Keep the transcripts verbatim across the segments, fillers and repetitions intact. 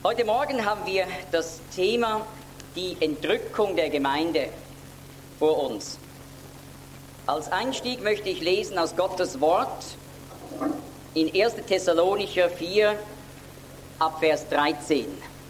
Heute Morgen haben wir das Thema die Entrückung der Gemeinde vor uns. Als Einstieg möchte ich lesen aus Gottes Wort in erster Thessalonicher vier ab Vers dreizehn.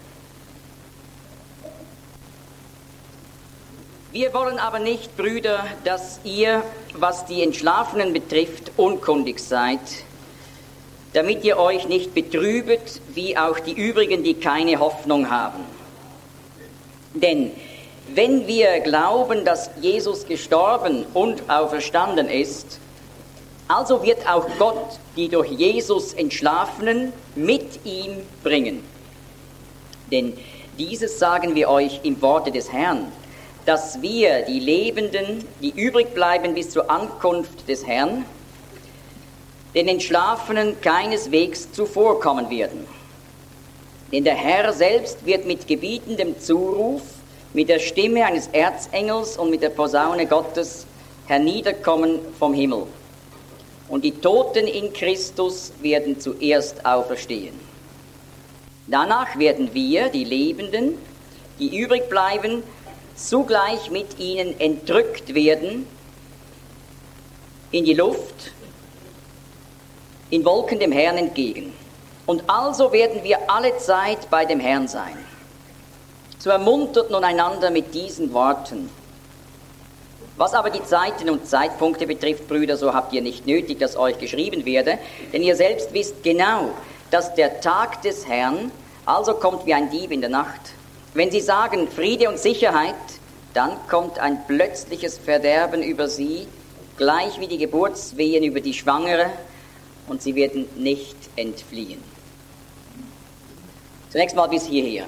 Wir wollen aber nicht, Brüder, dass ihr, was die Entschlafenen betrifft, unkundig seid, damit ihr euch nicht betrübet, wie auch die übrigen, die keine Hoffnung haben. Denn wenn wir glauben, dass Jesus gestorben und auferstanden ist, also wird auch Gott die durch Jesus Entschlafenen mit ihm bringen. Denn dieses sagen wir euch im Worte des Herrn, dass wir, die Lebenden, die übrig bleiben bis zur Ankunft des Herrn, den Entschlafenen keineswegs zuvorkommen werden. Denn der Herr selbst wird mit gebietendem Zuruf, mit der Stimme eines Erzengels und mit der Posaune Gottes herniederkommen vom Himmel. Und die Toten in Christus werden zuerst auferstehen. Danach werden wir, die Lebenden, die übrig bleiben, zugleich mit ihnen entrückt werden in die Luft, in Wolken dem Herrn entgegen. Und also werden wir alle Zeit bei dem Herrn sein. So ermuntert nun einander mit diesen Worten. Was aber die Zeiten und Zeitpunkte betrifft, Brüder, so habt ihr nicht nötig, dass euch geschrieben werde, denn ihr selbst wisst genau, dass der Tag des Herrn also kommt wie ein Dieb in der Nacht. Wenn sie sagen Friede und Sicherheit, dann kommt ein plötzliches Verderben über sie, gleich wie die Geburtswehen über die Schwangere, und sie werden nicht entfliehen. Zunächst mal bis hierher.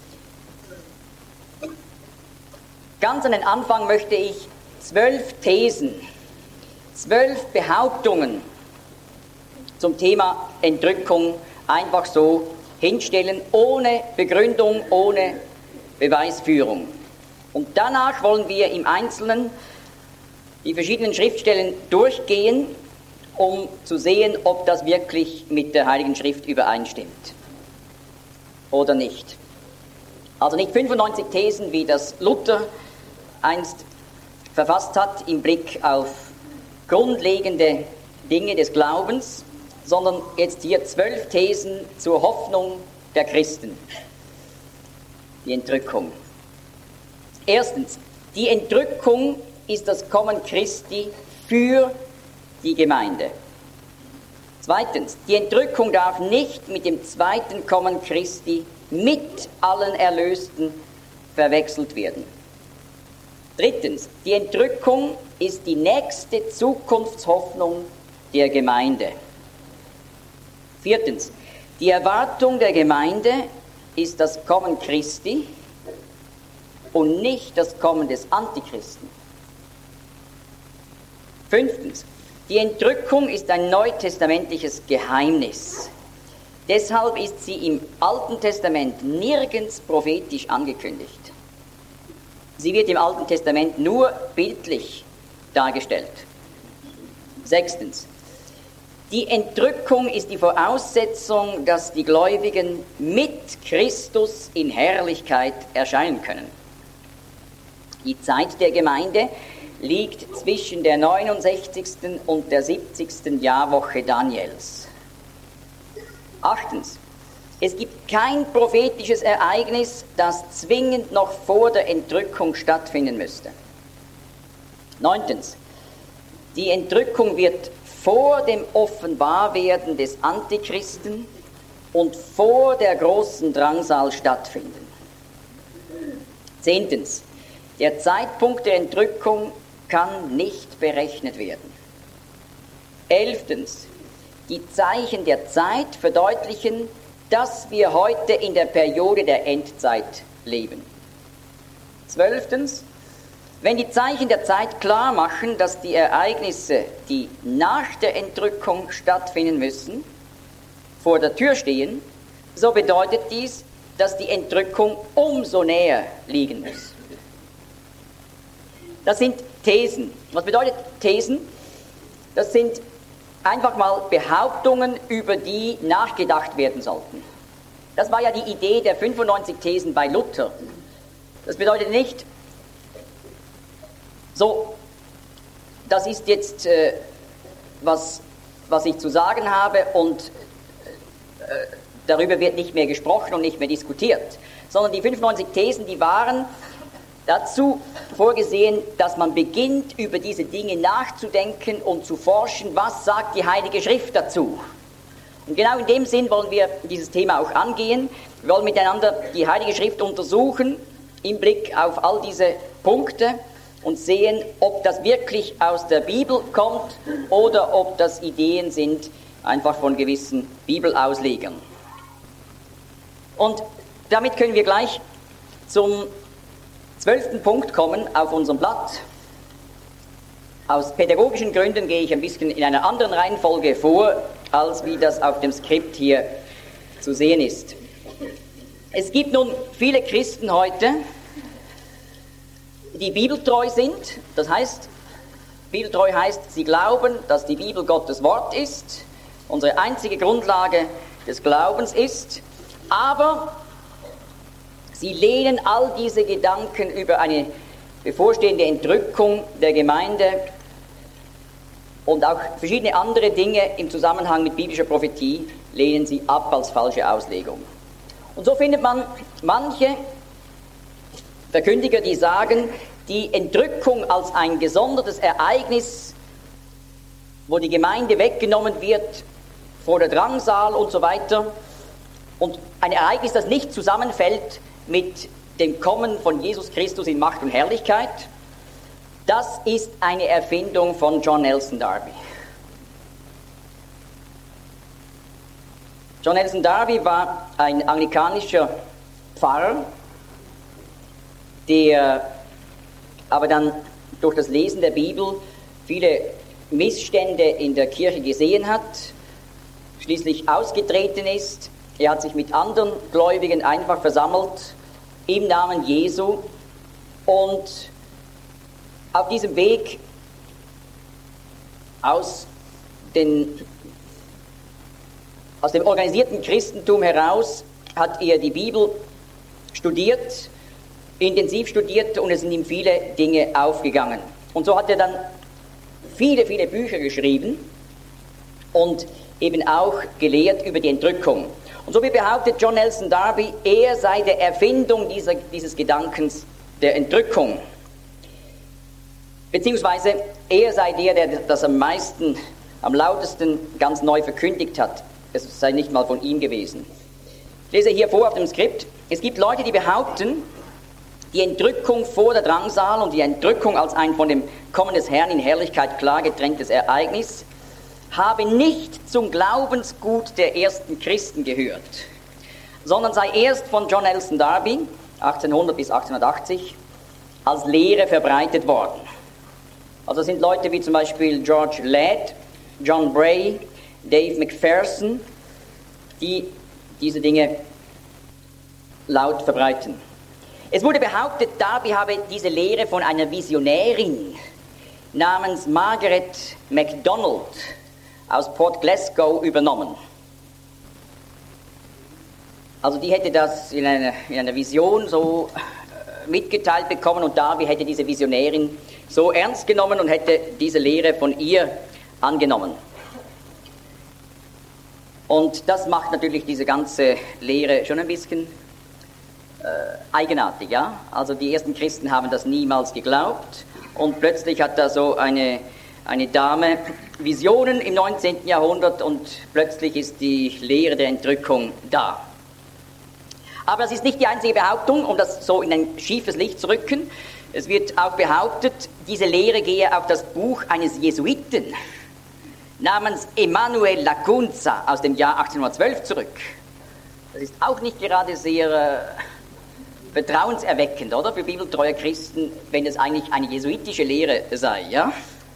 Ganz an den Anfang möchte ich zwölf Thesen, zwölf Behauptungen zum Thema Entrückung einfach so hinstellen, ohne Begründung, ohne Beweisführung. Und danach wollen wir im Einzelnen die verschiedenen Schriftstellen durchgehen, um zu sehen, ob das wirklich mit der Heiligen Schrift übereinstimmt oder nicht. Also nicht fünfundneunzig Thesen, wie das Luther einst verfasst hat im Blick auf grundlegende Dinge des Glaubens, sondern jetzt hier zwölf Thesen zur Hoffnung der Christen. Die Entrückung. Erstens, die Entrückung ist das Kommen Christi für die Gemeinde. Zweitens, die Entrückung darf nicht mit dem zweiten Kommen Christi mit allen Erlösten verwechselt werden. Drittens, die Entrückung ist die nächste Zukunftshoffnung der Gemeinde. Viertens, die Erwartung der Gemeinde ist das Kommen Christi und nicht das Kommen des Antichristen. Fünftens, die Entrückung ist ein neutestamentliches Geheimnis. Deshalb ist sie im Alten Testament nirgends prophetisch angekündigt. Sie wird im Alten Testament nur bildlich dargestellt. Sechstens, die Entrückung ist die Voraussetzung, dass die Gläubigen mit Christus in Herrlichkeit erscheinen können. Die Zeit der Gemeinde liegt zwischen der neunundsechzigsten und der siebzigsten Jahrwoche Daniels. Achtens, es gibt kein prophetisches Ereignis, das zwingend noch vor der Entrückung stattfinden müsste. Neuntens, die Entrückung wird vor dem Offenbarwerden des Antichristen und vor der großen Drangsal stattfinden. Zehntens, der Zeitpunkt der Entrückung kann nicht berechnet werden. Elftens, die Zeichen der Zeit verdeutlichen, dass wir heute in der Periode der Endzeit leben. Zwölftens, wenn die Zeichen der Zeit klar machen, dass die Ereignisse, die nach der Entrückung stattfinden müssen, vor der Tür stehen, so bedeutet dies, dass die Entrückung umso näher liegen muss. Das sind Thesen. Was bedeutet Thesen? Das sind einfach mal Behauptungen, über die nachgedacht werden sollten. Das war ja die Idee der fünfundneunzig Thesen bei Luther. Das bedeutet nicht, so, das ist jetzt, äh, was, was ich zu sagen habe und äh, darüber wird nicht mehr gesprochen und nicht mehr diskutiert, sondern die fünfundneunzig Thesen, die waren dazu vorgesehen, dass man beginnt, über diese Dinge nachzudenken und zu forschen, was sagt die Heilige Schrift dazu. Und genau in dem Sinn wollen wir dieses Thema auch angehen. Wir wollen miteinander die Heilige Schrift untersuchen, im Blick auf all diese Punkte und sehen, ob das wirklich aus der Bibel kommt oder ob das Ideen sind, einfach von gewissen Bibelauslegern. Und damit können wir gleich zum zwölften Punkt kommen auf unserem Blatt. Aus pädagogischen Gründen gehe ich ein bisschen in einer anderen Reihenfolge vor, als wie das auf dem Skript hier zu sehen ist. Es gibt nun viele Christen heute, die bibeltreu sind. Das heißt, bibeltreu heißt, sie glauben, dass die Bibel Gottes Wort ist, unsere einzige Grundlage des Glaubens ist, aber sie lehnen all diese Gedanken über eine bevorstehende Entrückung der Gemeinde und auch verschiedene andere Dinge im Zusammenhang mit biblischer Prophetie lehnen sie ab als falsche Auslegung. Und so findet man manche Verkündiger, die sagen, die Entrückung als ein gesondertes Ereignis, wo die Gemeinde weggenommen wird vor der Drangsal und so weiter, und ein Ereignis, das nicht zusammenfällt mit dem Kommen von Jesus Christus in Macht und Herrlichkeit, das ist eine Erfindung von John Nelson Darby. John Nelson Darby war ein anglikanischer Pfarrer, der aber dann durch das Lesen der Bibel viele Missstände in der Kirche gesehen hat, schließlich ausgetreten ist. Er hat sich mit anderen Gläubigen einfach versammelt im Namen Jesu und auf diesem Weg aus, den, aus dem organisierten Christentum heraus hat er die Bibel studiert, intensiv studiert, und es sind ihm viele Dinge aufgegangen. Und so hat er dann viele, viele Bücher geschrieben und eben auch gelehrt über die Entrückung. Und so wie behauptet John Nelson Darby, er sei der Erfindung dieser, dieses Gedankens der Entrückung. Beziehungsweise er sei der, der das am meisten, am lautesten ganz neu verkündigt hat. Es sei nicht mal von ihm gewesen. Ich lese hier vor auf dem Skript. Es gibt Leute, die behaupten, die Entrückung vor der Drangsal und die Entrückung als ein von dem Kommen des Herrn in Herrlichkeit klar getrenntes Ereignis habe nicht zum Glaubensgut der ersten Christen gehört, sondern sei erst von John Nelson Darby, achtzehnhundert bis achtzehnhundertachtzig, als Lehre verbreitet worden. Also sind Leute wie zum Beispiel George Ladd, John Bray, Dave McPherson, die diese Dinge laut verbreiten. Es wurde behauptet, Darby habe diese Lehre von einer Visionärin namens Margaret MacDonald aus Port Glasgow übernommen. Also die hätte das in einer, in einer Vision so mitgeteilt bekommen und Darby hätte diese Visionärin so ernst genommen und hätte diese Lehre von ihr angenommen. Und das macht natürlich diese ganze Lehre schon ein bisschen äh, eigenartig, ja? Also die ersten Christen haben das niemals geglaubt und plötzlich hat da so eine, eine Dame Visionen im neunzehnten Jahrhundert und plötzlich ist die Lehre der Entrückung da. Aber das ist nicht die einzige Behauptung, um das so in ein schiefes Licht zu rücken. Es wird auch behauptet, diese Lehre gehe auf das Buch eines Jesuiten namens Emanuel Lacunza aus dem Jahr achtzehnhundertzwölf zurück. Das ist auch nicht gerade sehr äh, vertrauenserweckend, oder, für bibeltreue Christen, wenn es eigentlich eine jesuitische Lehre sei, ja?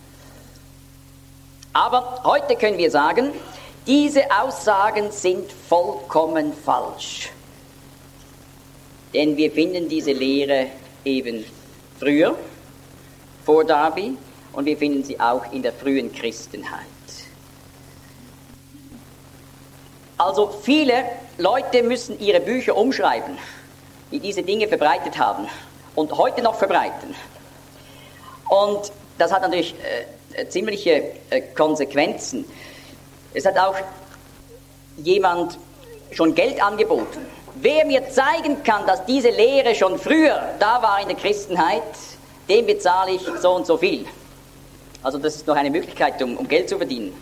Aber heute können wir sagen, diese Aussagen sind vollkommen falsch. Denn wir finden diese Lehre eben früher, vor Darby, und wir finden sie auch in der frühen Christenheit. Also viele Leute müssen ihre Bücher umschreiben, die diese Dinge verbreitet haben und heute noch verbreiten. Und das hat natürlich äh, ziemliche äh, Konsequenzen. Es hat auch jemand schon Geld angeboten. Wer mir zeigen kann, dass diese Lehre schon früher da war in der Christenheit, dem bezahle ich so und so viel. Also das ist noch eine Möglichkeit, um, um Geld zu verdienen.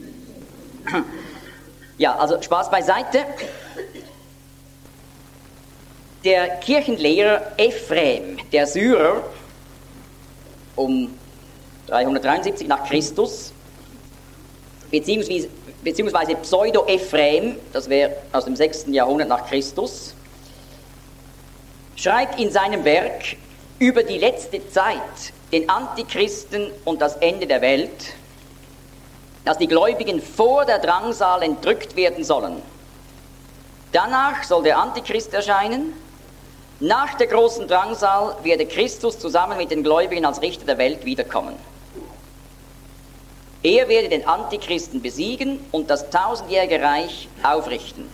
Ja, also Spaß beiseite. Der Kirchenlehrer Ephrem, der Syrer, um dreihundertdreiundsiebzig nach Christus, beziehungsweise, beziehungsweise Pseudo-Ephrem, das wäre aus dem sechsten Jahrhundert nach Christus, schreibt in seinem Werk über die letzte Zeit, den Antichristen und das Ende der Welt, dass die Gläubigen vor der Drangsal entrückt werden sollen. Danach soll der Antichrist erscheinen. Nach der großen Drangsal werde Christus zusammen mit den Gläubigen als Richter der Welt wiederkommen. Er werde den Antichristen besiegen und das tausendjährige Reich aufrichten.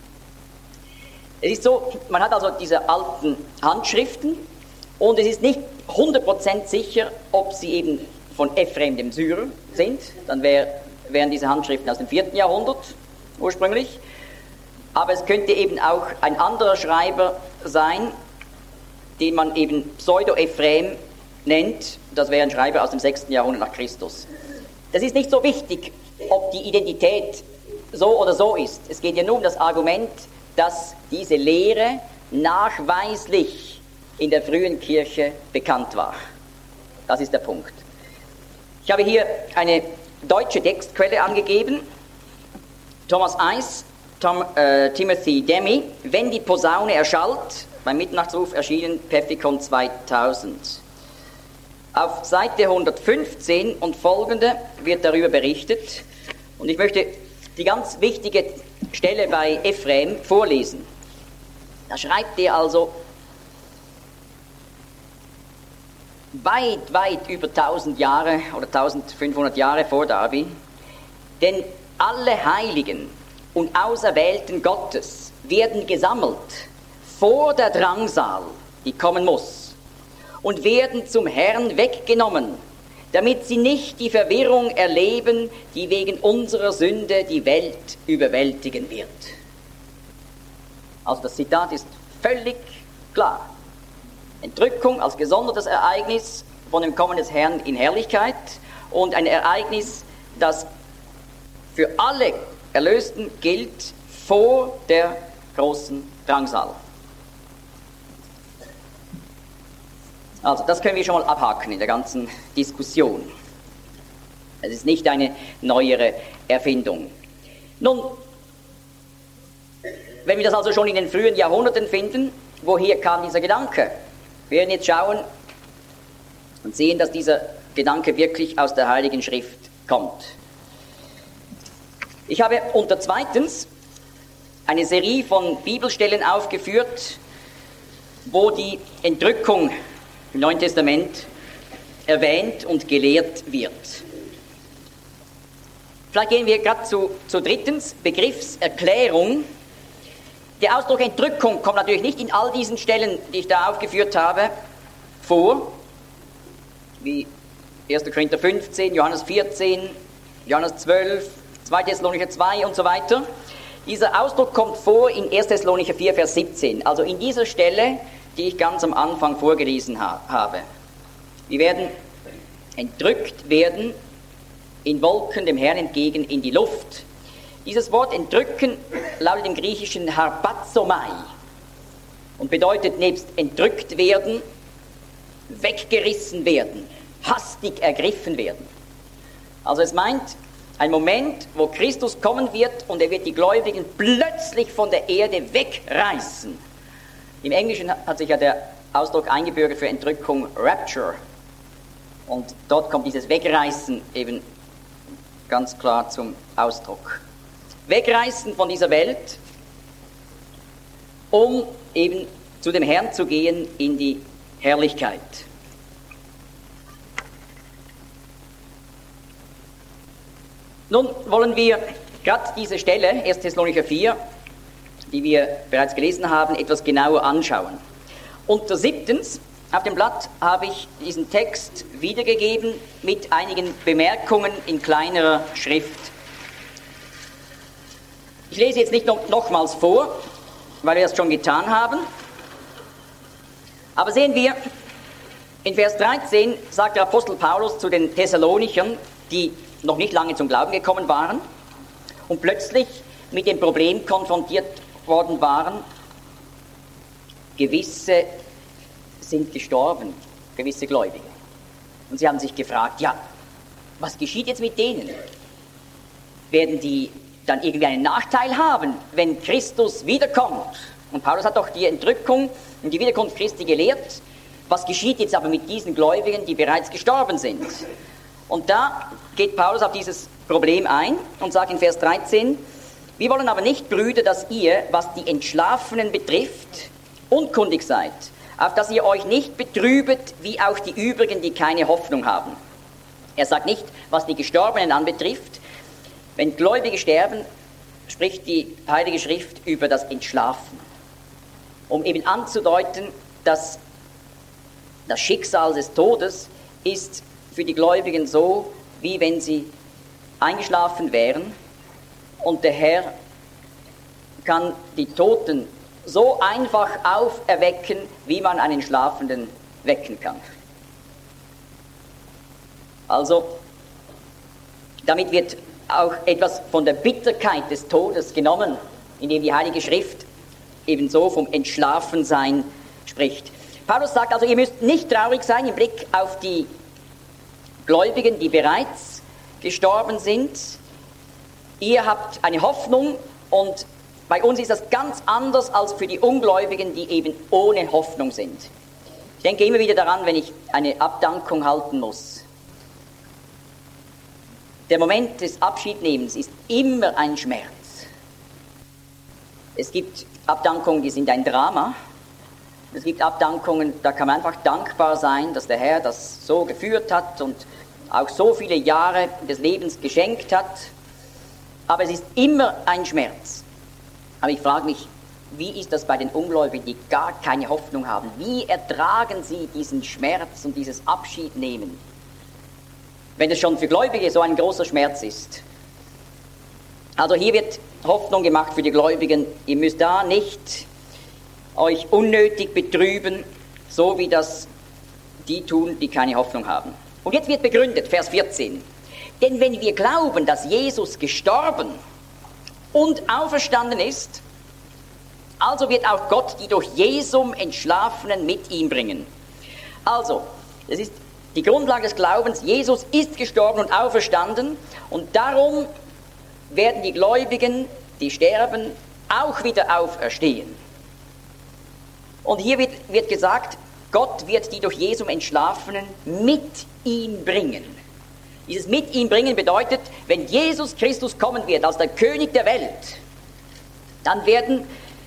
Es ist so, man hat also diese alten Handschriften und es ist nicht hundert Prozent sicher, ob sie eben von Ephrem dem Syrer sind. Dann wär, wären diese Handschriften aus dem vierten Jahrhundert ursprünglich. Aber es könnte eben auch ein anderer Schreiber sein, den man eben Pseudo-Ephrem nennt. Das wäre ein Schreiber aus dem sechsten Jahrhundert nach Christus. Das ist nicht so wichtig, ob die Identität so oder so ist. Es geht ja nur um das Argument, dass diese Lehre nachweislich in der frühen Kirche bekannt war. Das ist der Punkt. Ich habe hier eine deutsche Textquelle angegeben. Thomas Eis, Tom, äh, Timothy Demi, Wenn die Posaune erschallt, beim Mitternachtsruf erschienen, Pfeffikon zweitausend. Auf Seite hundertfünfzehn und folgende wird darüber berichtet. Und ich möchte die ganz wichtige Stelle bei Ephrem vorlesen. Da schreibt er also weit, weit über tausend Jahre oder eintausendfünfhundert Jahre vor Darwin, denn alle Heiligen und Auserwählten Gottes werden gesammelt vor der Drangsal, die kommen muss, und werden zum Herrn weggenommen, damit sie nicht die Verwirrung erleben, die wegen unserer Sünde die Welt überwältigen wird. Also das Zitat ist völlig klar. Entrückung als gesondertes Ereignis von dem Kommen des Herrn in Herrlichkeit und ein Ereignis, das für alle Erlösten gilt vor der großen Drangsal. Also das können wir schon mal abhaken in der ganzen Diskussion. Es ist nicht eine neuere Erfindung. Nun, wenn wir das also schon in den frühen Jahrhunderten finden, woher kam dieser Gedanke? Wir werden jetzt schauen und sehen, dass dieser Gedanke wirklich aus der Heiligen Schrift kommt. Ich habe unter zweitens eine Serie von Bibelstellen aufgeführt, wo die Entrückung im Neuen Testament erwähnt und gelehrt wird. Vielleicht gehen wir gerade zu, zu drittens, Begriffserklärung. Der Ausdruck Entrückung kommt natürlich nicht in all diesen Stellen, die ich da aufgeführt habe, vor, wie erster Korinther fünfzehn, Johannes vierzehn, Johannes zwölf, zweiter Thessalonicher zwei und so weiter. Dieser Ausdruck kommt vor in erster Thessalonicher vier, Vers siebzehn, also in dieser Stelle, die ich ganz am Anfang vorgelesen ha- habe. Wir werden entrückt werden in Wolken dem Herrn entgegen in die Luft. Dieses Wort entrücken lautet im Griechischen harpazomai und bedeutet nebst entrückt werden, weggerissen werden, hastig ergriffen werden. Also es meint ein Moment, wo Christus kommen wird und er wird die Gläubigen plötzlich von der Erde wegreißen. Im Englischen hat sich ja der Ausdruck eingebürgert für Entrückung Rapture und dort kommt dieses Wegreißen eben ganz klar zum Ausdruck. Wegreißen von dieser Welt, um eben zu dem Herrn zu gehen in die Herrlichkeit. Nun wollen wir gerade diese Stelle, erster Thessalonicher vier, die wir bereits gelesen haben, etwas genauer anschauen. Unter siebtens, auf dem Blatt habe ich diesen Text wiedergegeben mit einigen Bemerkungen in kleinerer Schrift. Ich lese jetzt nicht noch, nochmals vor, weil wir das schon getan haben. Aber sehen wir, in Vers dreizehn sagt der Apostel Paulus zu den Thessalonichern, die noch nicht lange zum Glauben gekommen waren und plötzlich mit dem Problem konfrontiert worden waren, gewisse sind gestorben, gewisse Gläubige. Und sie haben sich gefragt, ja, was geschieht jetzt mit denen? Werden die dann irgendwie einen Nachteil haben, wenn Christus wiederkommt? Und Paulus hat doch die Entrückung und die Wiederkunft Christi gelehrt. Was geschieht jetzt aber mit diesen Gläubigen, die bereits gestorben sind? Und da geht Paulus auf dieses Problem ein und sagt in Vers dreizehn, wir wollen aber nicht, Brüder, dass ihr, was die Entschlafenen betrifft, unkundig seid, auf dass ihr euch nicht betrübet, wie auch die übrigen, die keine Hoffnung haben. Er sagt nicht, was die Gestorbenen anbetrifft. Wenn Gläubige sterben, spricht die Heilige Schrift über das Entschlafen, um eben anzudeuten, dass das Schicksal des Todes ist für die Gläubigen so, wie wenn sie eingeschlafen wären, und der Herr kann die Toten so einfach auferwecken, wie man einen Schlafenden wecken kann. Also, damit wird auch etwas von der Bitterkeit des Todes genommen, indem die Heilige Schrift ebenso vom Entschlafensein spricht. Paulus sagt also, ihr müsst nicht traurig sein im Blick auf die Gläubigen, die bereits gestorben sind. Ihr habt eine Hoffnung, und bei uns ist das ganz anders als für die Ungläubigen, die eben ohne Hoffnung sind. Ich denke immer wieder daran, wenn ich eine Abdankung halten muss. Der Moment des Abschiednehmens ist immer ein Schmerz. Es gibt Abdankungen, die sind ein Drama. Es gibt Abdankungen, da kann man einfach dankbar sein, dass der Herr das so geführt hat und auch so viele Jahre des Lebens geschenkt hat. Aber es ist immer ein Schmerz. Aber ich frage mich, wie ist das bei den Ungläubigen, die gar keine Hoffnung haben? Wie ertragen sie diesen Schmerz und dieses Abschiednehmen, wenn es schon für Gläubige so ein großer Schmerz ist? Also hier wird Hoffnung gemacht für die Gläubigen. Ihr müsst da nicht euch unnötig betrüben, so wie das die tun, die keine Hoffnung haben. Und jetzt wird begründet, Vers vierzehn. Denn wenn wir glauben, dass Jesus gestorben und auferstanden ist, also wird auch Gott die durch Jesum Entschlafenen mit ihm bringen. Also, das ist die Grundlage des Glaubens, Jesus ist gestorben und auferstanden, und darum werden die Gläubigen, die sterben, auch wieder auferstehen. Und hier wird, wird gesagt, Gott wird die durch Jesum Entschlafenen mit ihm bringen. Dieses mit ihm bringen bedeutet, wenn Jesus Christus kommen wird als der König der Welt, dann werden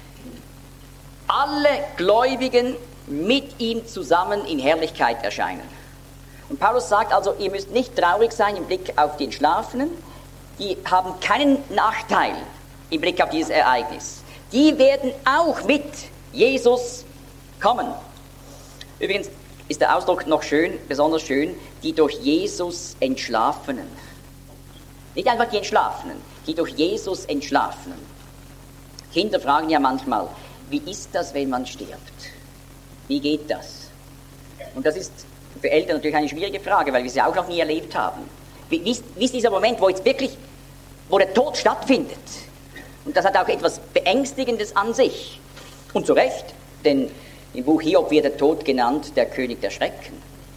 alle Gläubigen mit ihm zusammen in Herrlichkeit erscheinen. Und Paulus sagt also, ihr müsst nicht traurig sein im Blick auf die Entschlafenen, die haben keinen Nachteil im Blick auf dieses Ereignis. Die werden auch mit Jesus kommen. Übrigens ist der Ausdruck noch schön, besonders schön, die durch Jesus Entschlafenen. Nicht einfach die Entschlafenen, die durch Jesus Entschlafenen. Kinder fragen ja manchmal, wie ist das, wenn man stirbt? Wie geht das? Und das ist für Eltern natürlich eine schwierige Frage, weil wir sie auch noch nie erlebt haben. Wie, wie, ist, wie ist dieser Moment, wo jetzt wirklich, wo der Tod stattfindet? Und das hat auch etwas Beängstigendes an sich. Und zu Recht, denn im Buch Hiob wird der Tod genannt, der König der Schrecken.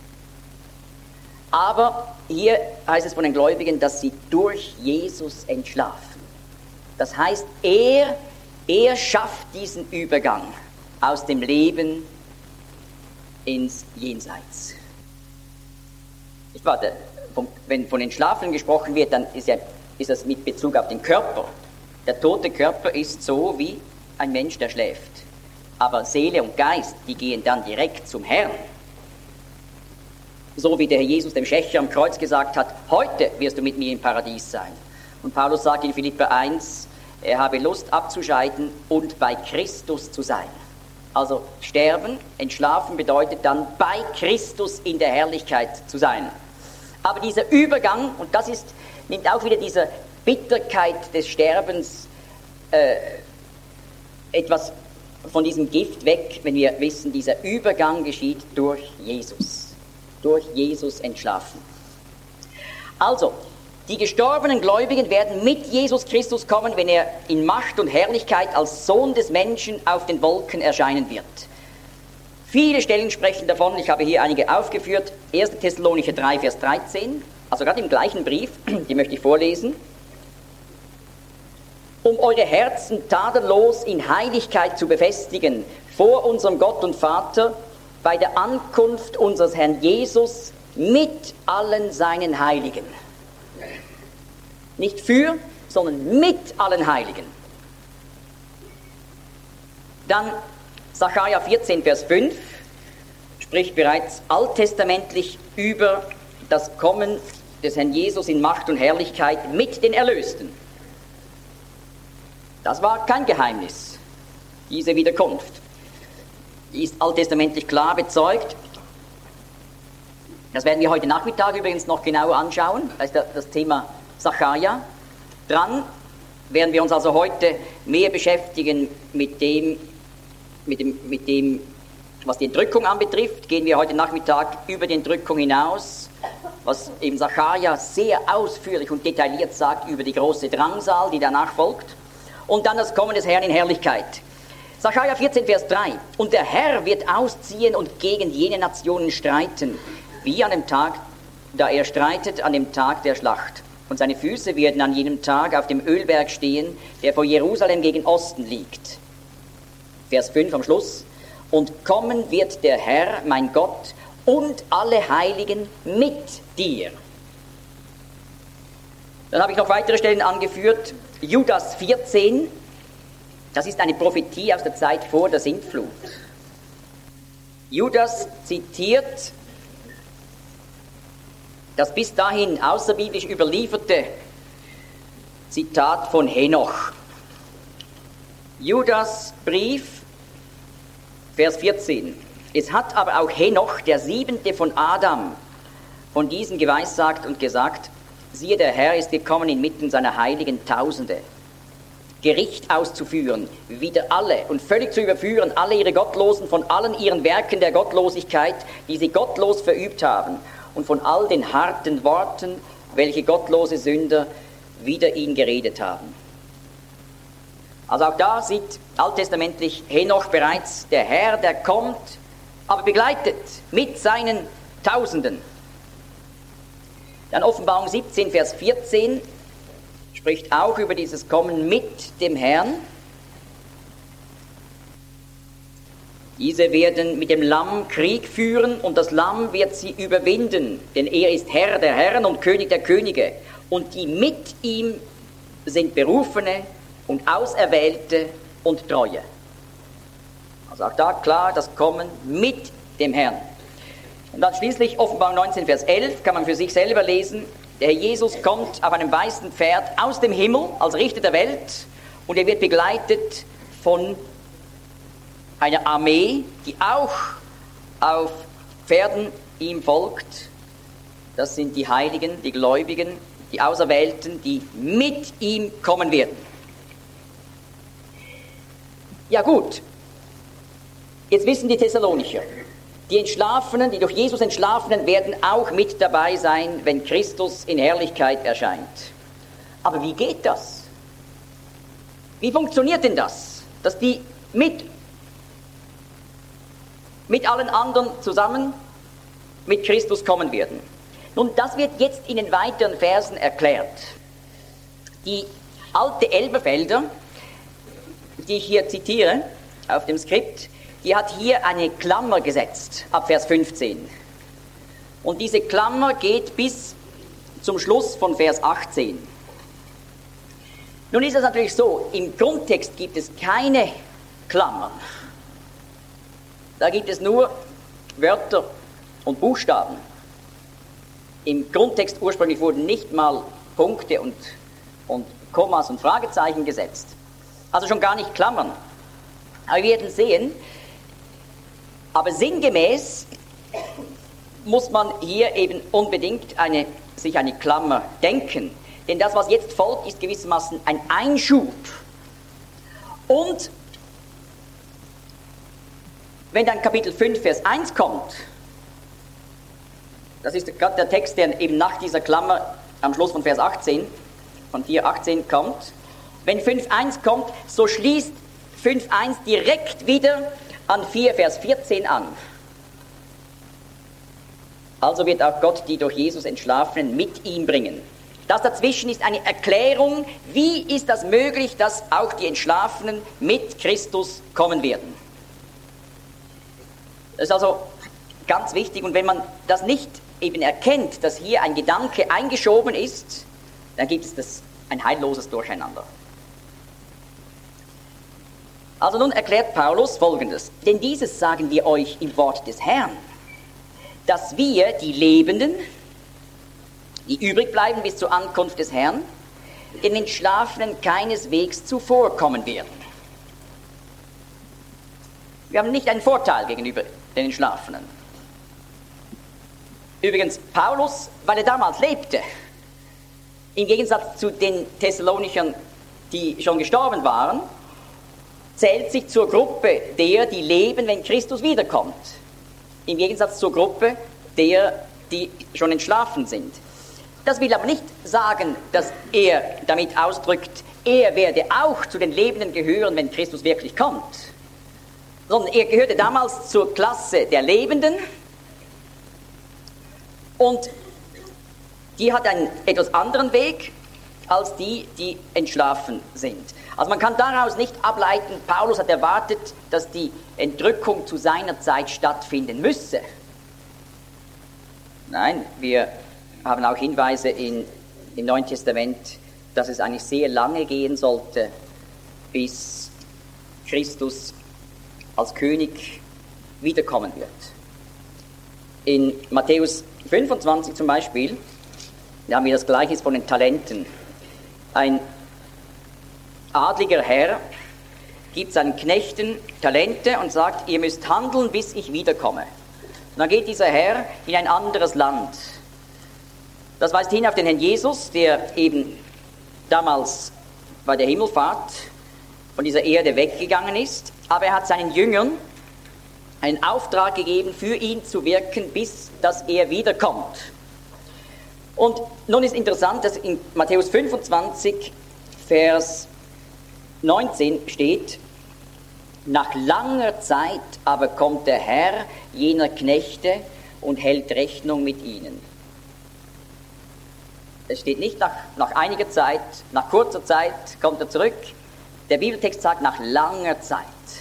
Aber hier heißt es von den Gläubigen, dass sie durch Jesus entschlafen. Das heißt, er, er schafft diesen Übergang aus dem Leben ins Jenseits. Ich warte, wenn von Entschlafen gesprochen wird, dann ist, ja, ist das mit Bezug auf den Körper. Der tote Körper ist so wie ein Mensch, der schläft. Aber Seele und Geist, die gehen dann direkt zum Herrn. So wie der Herr Jesus dem Schächer am Kreuz gesagt hat, heute wirst du mit mir im Paradies sein. Und Paulus sagt in Philipper eins, er habe Lust abzuscheiden und bei Christus zu sein. Also sterben, entschlafen bedeutet dann bei Christus in der Herrlichkeit zu sein. Aber dieser Übergang, und das ist, nimmt auch wieder diese Bitterkeit des Sterbens äh, etwas von diesem Gift weg, wenn wir wissen, dieser Übergang geschieht durch Jesus. Durch Jesus entschlafen. Also, die gestorbenen Gläubigen werden mit Jesus Christus kommen, wenn er in Macht und Herrlichkeit als Sohn des Menschen auf den Wolken erscheinen wird. Viele Stellen sprechen davon, ich habe hier einige aufgeführt. erster Thessalonicher drei, Vers dreizehn, also gerade im gleichen Brief, die möchte ich vorlesen. Um eure Herzen tadellos in Heiligkeit zu befestigen, vor unserem Gott und Vater, bei der Ankunft unseres Herrn Jesus mit allen seinen Heiligen. Nicht für, sondern mit allen Heiligen. Dann Sacharja vierzehn, Vers fünf spricht bereits alttestamentlich über das Kommen des Herrn Jesus in Macht und Herrlichkeit mit den Erlösten. Das war kein Geheimnis, diese Wiederkunft. Die ist alttestamentlich klar bezeugt. Das werden wir heute Nachmittag übrigens noch genauer anschauen. Das ist das Thema Sacharja. Dran werden wir uns also heute mehr beschäftigen mit dem, mit dem, mit dem, was die Entrückung anbetrifft. Gehen wir heute Nachmittag über die Entrückung hinaus, was eben Sacharja sehr ausführlich und detailliert sagt über die große Drangsal, die danach folgt. Und dann das Kommen des Herrn in Herrlichkeit. Sacharja vierzehn, Vers drei. Und der Herr wird ausziehen und gegen jene Nationen streiten, wie an dem Tag, da er streitet, an dem Tag der Schlacht. Und seine Füße werden an jenem Tag auf dem Ölberg stehen, der vor Jerusalem gegen Osten liegt. Vers fünf am Schluss. Und kommen wird der Herr, mein Gott, und alle Heiligen mit dir. Dann habe ich noch weitere Stellen angeführt. Judas vierzehn, das ist eine Prophetie aus der Zeit vor der Sintflut. Judas zitiert das bis dahin außerbiblisch überlieferte Zitat von Henoch. Judas Brief, Vers vierzehn. Es hat aber auch Henoch, der siebente von Adam, von diesen geweissagt und gesagt, siehe, der Herr ist gekommen inmitten seiner heiligen Tausende, Gericht auszuführen, wider alle und völlig zu überführen, alle ihre Gottlosen von allen ihren Werken der Gottlosigkeit, die sie gottlos verübt haben, und von all den harten Worten, welche gottlose Sünder wider ihn geredet haben. Also auch da sieht alttestamentlich Henoch bereits der Herr, der kommt, aber begleitet mit seinen Tausenden. Dann Offenbarung siebzehn, Vers vierzehn spricht auch über dieses Kommen mit dem Herrn. Diese werden mit dem Lamm Krieg führen und das Lamm wird sie überwinden, denn er ist Herr der Herren und König der Könige. Und die mit ihm sind Berufene und Auserwählte und Treue. Also auch da klar das Kommen mit dem Herrn. Und dann schließlich Offenbarung neunzehn, Vers elf, kann man für sich selber lesen. Der Herr Jesus kommt auf einem weißen Pferd aus dem Himmel als Richter der Welt und er wird begleitet von einer Armee, die auch auf Pferden ihm folgt. Das sind die Heiligen, die Gläubigen, die Auserwählten, die mit ihm kommen werden. Ja gut, jetzt wissen die Thessalonicher, die Entschlafenen, die durch Jesus Entschlafenen werden auch mit dabei sein, wenn Christus in Herrlichkeit erscheint. Aber wie geht das? Wie funktioniert denn das, dass die mit mit allen anderen zusammen mit Christus kommen werden? Nun, das wird jetzt in den weiteren Versen erklärt. Die alte Elberfelder, die ich hier zitiere auf dem Skript, die hat hier eine Klammer gesetzt, ab Vers fünfzehn. Und diese Klammer geht bis zum Schluss von Vers achtzehn. Nun ist es natürlich so, im Grundtext gibt es keine Klammern. Da gibt es nur Wörter und Buchstaben. Im Grundtext ursprünglich wurden nicht mal Punkte und, und Kommas und Fragezeichen gesetzt. Also schon gar nicht Klammern. Aber wir werden sehen, aber sinngemäß muss man hier eben unbedingt eine, sich eine Klammer denken. Denn das, was jetzt folgt, ist gewissermaßen ein Einschub. Und wenn dann Kapitel fünf, Vers eins kommt, das ist gerade der Text, der eben nach dieser Klammer am Schluss von Vers achtzehn, von vier achtzehn kommt. Wenn fünf eins kommt, so schließt fünf eins direkt wieder an vier Vers vierzehn an. Also wird auch Gott die durch Jesus Entschlafenen mit ihm bringen. Das dazwischen ist eine Erklärung, wie ist das möglich, dass auch die Entschlafenen mit Christus kommen werden. Das ist also ganz wichtig, und wenn man das nicht eben erkennt, dass hier ein Gedanke eingeschoben ist, dann gibt es das, ein heilloses Durcheinander. Also nun erklärt Paulus Folgendes: Denn dieses sagen wir euch im Wort des Herrn, dass wir, die Lebenden, die übrig bleiben bis zur Ankunft des Herrn, den Entschlafenen keineswegs zuvorkommen werden. Wir haben nicht einen Vorteil gegenüber den Entschlafenen. Übrigens, Paulus, weil er damals lebte, im Gegensatz zu den Thessalonichern, die schon gestorben waren, zählt sich zur Gruppe der, die leben, wenn Christus wiederkommt. Im Gegensatz zur Gruppe der, die schon entschlafen sind. Das will aber nicht sagen, dass er damit ausdrückt, er werde auch zu den Lebenden gehören, wenn Christus wirklich kommt. Sondern er gehörte damals zur Klasse der Lebenden, und die hat einen etwas anderen Weg als die, die entschlafen sind. Also man kann daraus nicht ableiten, Paulus hat erwartet, dass die Entrückung zu seiner Zeit stattfinden müsse. Nein, wir haben auch Hinweise in, im Neuen Testament, dass es eigentlich sehr lange gehen sollte, bis Christus als König wiederkommen wird. In Matthäus fünfundzwanzig zum Beispiel, da haben wir das Gleichnis von den Talenten. Ein adliger Herr gibt seinen Knechten Talente und sagt, ihr müsst handeln, bis ich wiederkomme. Und dann geht dieser Herr in ein anderes Land. Das weist hin auf den Herrn Jesus, der eben damals bei der Himmelfahrt von dieser Erde weggegangen ist, aber er hat seinen Jüngern einen Auftrag gegeben, für ihn zu wirken, bis dass er wiederkommt. Und nun ist interessant, dass in Matthäus fünfundzwanzig, Vers neunzehn steht, nach langer Zeit aber kommt der Herr jener Knechte und hält Rechnung mit ihnen. Es steht nicht nach, nach einiger Zeit, nach kurzer Zeit kommt er zurück. Der Bibeltext sagt nach langer Zeit.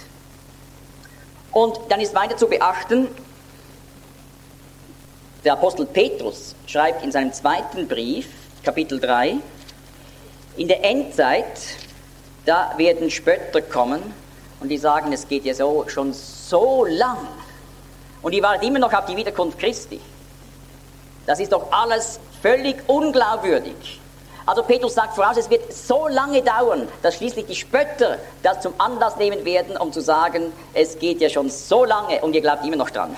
Und dann ist weiter zu beachten, der Apostel Petrus schreibt in seinem zweiten Brief, Kapitel drei, in der Endzeit, da werden Spötter kommen und die sagen, es geht ja so, schon so lang. Und die warten immer noch auf die Wiederkunft Christi. Das ist doch alles völlig unglaubwürdig. Also Petrus sagt voraus, es wird so lange dauern, dass schließlich die Spötter das zum Anlass nehmen werden, um zu sagen, es geht ja schon so lange und ihr glaubt immer noch dran.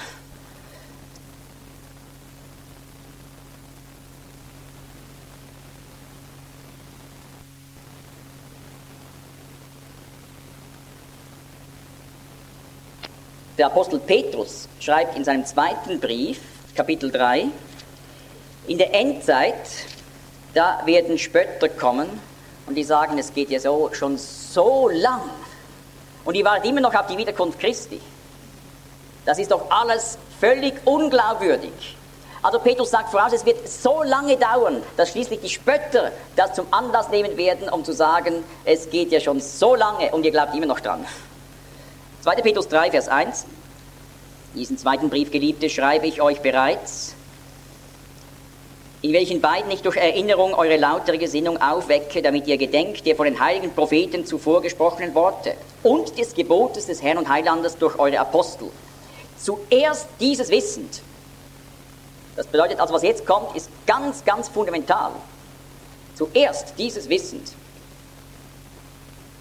Der Apostel Petrus schreibt in seinem zweiten Brief, Kapitel drei, in der Endzeit, da werden Spötter kommen und die sagen, es geht ja so, schon so lang. Und die warten immer noch auf die Wiederkunft Christi. Das ist doch alles völlig unglaubwürdig. Also Petrus sagt voraus, es wird so lange dauern, dass schließlich die Spötter das zum Anlass nehmen werden, um zu sagen, es geht ja schon so lange und ihr glaubt immer noch dran. zweiter Petrus drei, Vers eins. Diesen zweiten Brief, Geliebte, schreibe ich euch bereits, in welchen beiden ich durch Erinnerung eure lautere Gesinnung aufwecke, damit ihr gedenkt der von den heiligen Propheten zuvor gesprochenen Worte und des Gebotes des Herrn und Heilandes durch eure Apostel. Zuerst dieses wissend. Das bedeutet, also was jetzt kommt, ist ganz, ganz fundamental. Zuerst dieses wissend,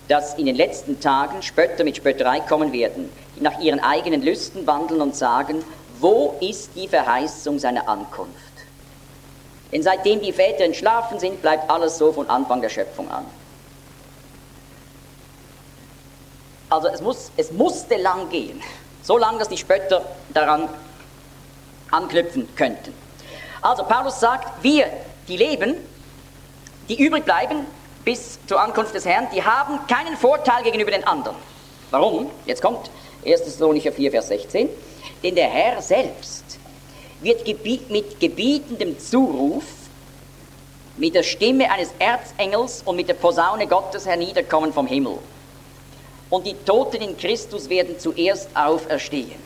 dass in den letzten Tagen Spötter mit Spötterei kommen werden, die nach ihren eigenen Lüsten wandeln und sagen, wo ist die Verheißung seiner Ankunft? Denn seitdem die Väter entschlafen sind, bleibt alles so von Anfang der Schöpfung an. Also es, muss, es musste lang gehen, so lang, dass die Spötter daran anknüpfen könnten. Also Paulus sagt, wir, die leben, die übrig bleiben bis zur Ankunft des Herrn, die haben keinen Vorteil gegenüber den anderen. Warum? Jetzt kommt erster Thessalonicher vier, Vers sechzehn. Denn der Herr selbst wird gebiet, mit gebietendem Zuruf, mit der Stimme eines Erzengels und mit der Posaune Gottes herniederkommen vom Himmel. Und die Toten in Christus werden zuerst auferstehen.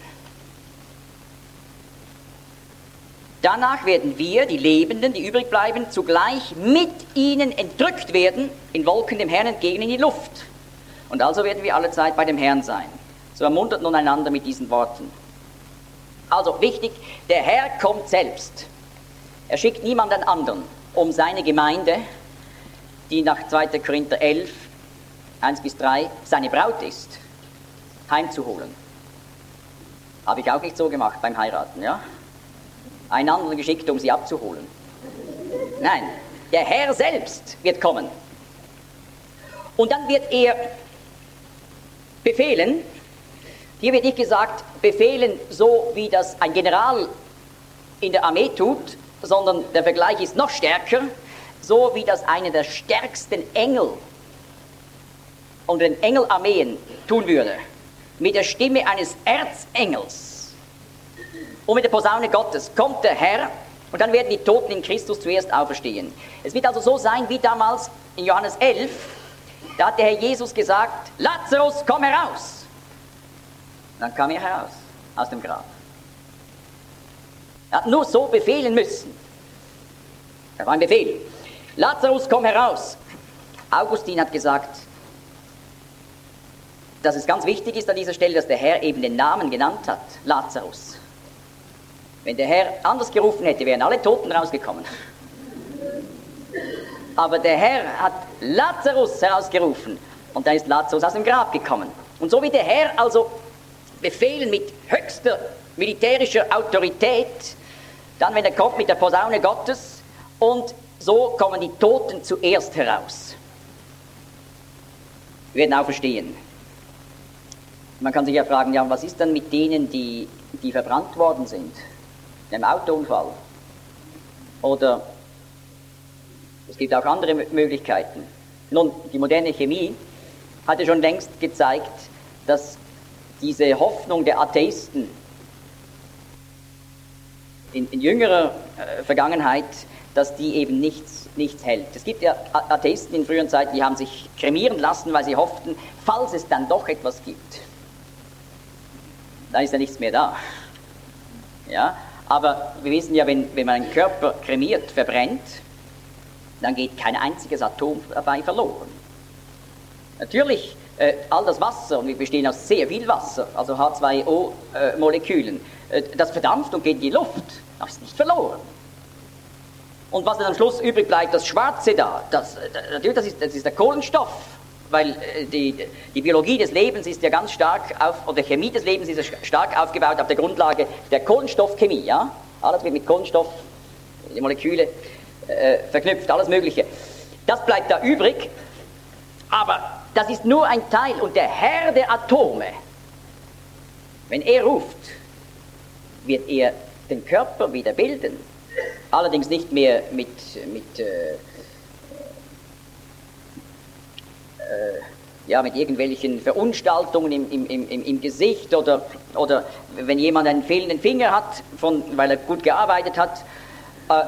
Danach werden wir, die Lebenden, die übrig bleiben, zugleich mit ihnen entrückt werden, in Wolken dem Herrn entgegen in die Luft. Und also werden wir alle Zeit bei dem Herrn sein. So ermuntert nun einander mit diesen Worten. Also wichtig, der Herr kommt selbst. Er schickt niemanden anderen, um seine Gemeinde, die nach zweiter Korinther elf, eins bis drei, seine Braut ist, heimzuholen. Habe ich auch nicht so gemacht beim Heiraten, ja? Einen anderen geschickt, um sie abzuholen. Nein, der Herr selbst wird kommen. Und dann wird er befehlen, hier wird nicht gesagt, befehlen so, wie das ein General in der Armee tut, sondern der Vergleich ist noch stärker, so wie das einer der stärksten Engel unter den Engelarmeen tun würde, mit der Stimme eines Erzengels. Und mit der Posaune Gottes kommt der Herr und dann werden die Toten in Christus zuerst auferstehen. Es wird also so sein wie damals in Johannes elf, da hat der Herr Jesus gesagt, Lazarus, komm heraus. Und dann kam er heraus aus dem Grab. Er hat nur so befehlen müssen. Das war ein Befehl. Lazarus, komm heraus. Augustin hat gesagt, dass es ganz wichtig ist an dieser Stelle, dass der Herr eben den Namen genannt hat, Lazarus. Wenn der Herr anders gerufen hätte, wären alle Toten rausgekommen. Aber der Herr hat Lazarus herausgerufen und dann ist Lazarus aus dem Grab gekommen. Und so wird der Herr also befehlen mit höchster militärischer Autorität, dann wenn er kommt mit der Posaune Gottes und so kommen die Toten zuerst heraus. Wir werden auferstehen. Man kann sich ja fragen, ja, was ist dann mit denen, die, die verbrannt worden sind? In einem Autounfall. Oder es gibt auch andere Möglichkeiten. Nun, die moderne Chemie hat ja schon längst gezeigt, dass diese Hoffnung der Atheisten in, in jüngerer äh, Vergangenheit, dass die eben nichts, nichts hält. Es gibt ja Atheisten in früheren Zeiten, die haben sich kremieren lassen, weil sie hofften, falls es dann doch etwas gibt, dann ist ja nichts mehr da. Ja? Aber wir wissen ja, wenn, wenn man einen Körper kremiert, verbrennt, dann geht kein einziges Atom dabei verloren. Natürlich, äh, all das Wasser, und wir bestehen aus sehr viel Wasser, also H zwei O-Molekülen, äh, das verdampft und geht in die Luft, das ist nicht verloren. Und was dann am Schluss übrig bleibt, das Schwarze da, das, natürlich, das ist, das ist der Kohlenstoff, weil äh, die, die Biologie des Lebens ist ja ganz stark auf, oder die Chemie des Lebens ist ja stark aufgebaut auf der Grundlage der Kohlenstoffchemie, ja? Alles wird mit Kohlenstoff, die Moleküle äh, verknüpft, alles Mögliche. Das bleibt da übrig, aber das ist nur ein Teil. Und der Herr der Atome, wenn er ruft, wird er den Körper wieder bilden. Allerdings nicht mehr mit, mit äh, äh, ja, mit irgendwelchen Verunstaltungen im, im, im, im Gesicht oder, oder wenn jemand einen fehlenden Finger hat, von, weil er gut gearbeitet hat. Äh,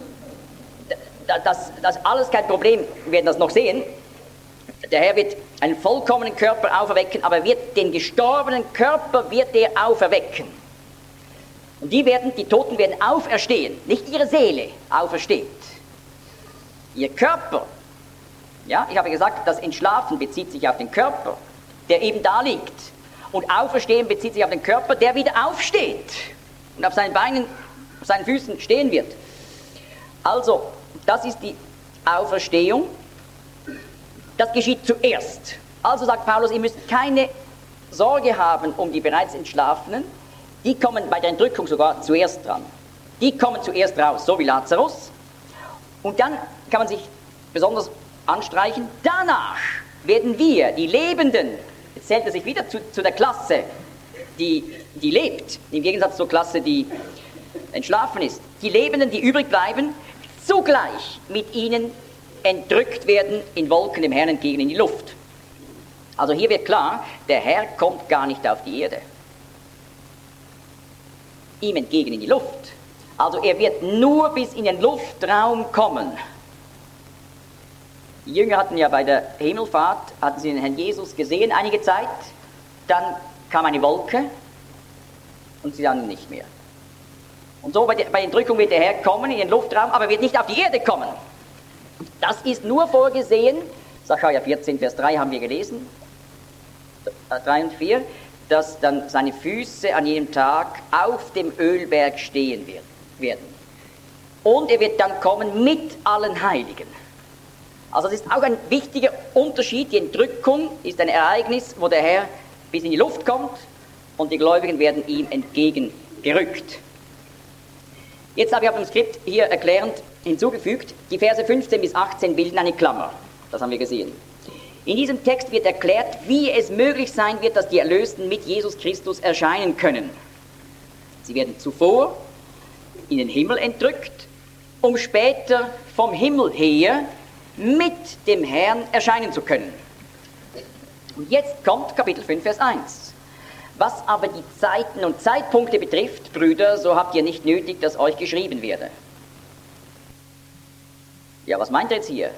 das, das alles kein Problem, wir werden das noch sehen. Der Herr wird einen vollkommenen Körper auferwecken, aber wird den gestorbenen Körper wird er auferwecken. Und die werden, die Toten werden auferstehen, nicht ihre Seele aufersteht. Ihr Körper, ja, ich habe gesagt, das Entschlafen bezieht sich auf den Körper, der eben da liegt. Und Auferstehen bezieht sich auf den Körper, der wieder aufsteht und auf seinen Beinen, auf seinen Füßen stehen wird. Also, das ist die Auferstehung. Das geschieht zuerst. Also sagt Paulus, ihr müsst keine Sorge haben um die bereits Entschlafenen. Die kommen bei der Entrückung sogar zuerst dran. Die kommen zuerst raus, so wie Lazarus. Und dann kann man sich besonders anstreichen, danach werden wir, die Lebenden, jetzt zählt er sich wieder zu, zu der Klasse, die, die lebt, im Gegensatz zur Klasse, die entschlafen ist. Die Lebenden, die übrig bleiben, zugleich mit ihnen entrückt werden in Wolken dem Herrn entgegen in die Luft. Also hier wird klar, der Herr kommt gar nicht auf die Erde. Ihm entgegen in die Luft. Also er wird nur bis in den Luftraum kommen. Die Jünger hatten ja bei der Himmelfahrt, hatten sie den Herrn Jesus gesehen einige Zeit, dann kam eine Wolke und sie sahen ihn nicht mehr. Und so bei der, bei der Entrückung wird der Herr kommen in den Luftraum, aber wird nicht auf die Erde kommen. Das ist nur vorgesehen, Sacharja vierzehn, Vers drei haben wir gelesen, drei und vier, dass dann seine Füße an jedem Tag auf dem Ölberg stehen werden. Und er wird dann kommen mit allen Heiligen. Also das ist auch ein wichtiger Unterschied. Die Entrückung ist ein Ereignis, wo der Herr bis in die Luft kommt und die Gläubigen werden ihm entgegengerückt. Jetzt habe ich auf dem Skript hier erklärend hinzugefügt, die Verse fünfzehn bis achtzehn bilden eine Klammer. Das haben wir gesehen. In diesem Text wird erklärt, wie es möglich sein wird, dass die Erlösten mit Jesus Christus erscheinen können. Sie werden zuvor in den Himmel entrückt, um später vom Himmel her mit dem Herrn erscheinen zu können. Und jetzt kommt Kapitel fünf, Vers eins. Was aber die Zeiten und Zeitpunkte betrifft, Brüder, so habt ihr nicht nötig, dass euch geschrieben werde. Ja, was meint er jetzt hier?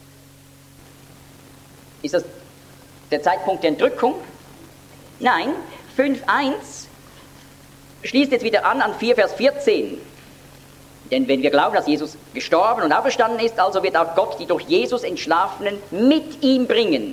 Ist das der Zeitpunkt der Entrückung? Nein, fünf, eins schließt jetzt wieder an an vier, Vers vierzehn. Denn wenn wir glauben, dass Jesus gestorben und auferstanden ist, also wird auch Gott die durch Jesus Entschlafenen mit ihm bringen.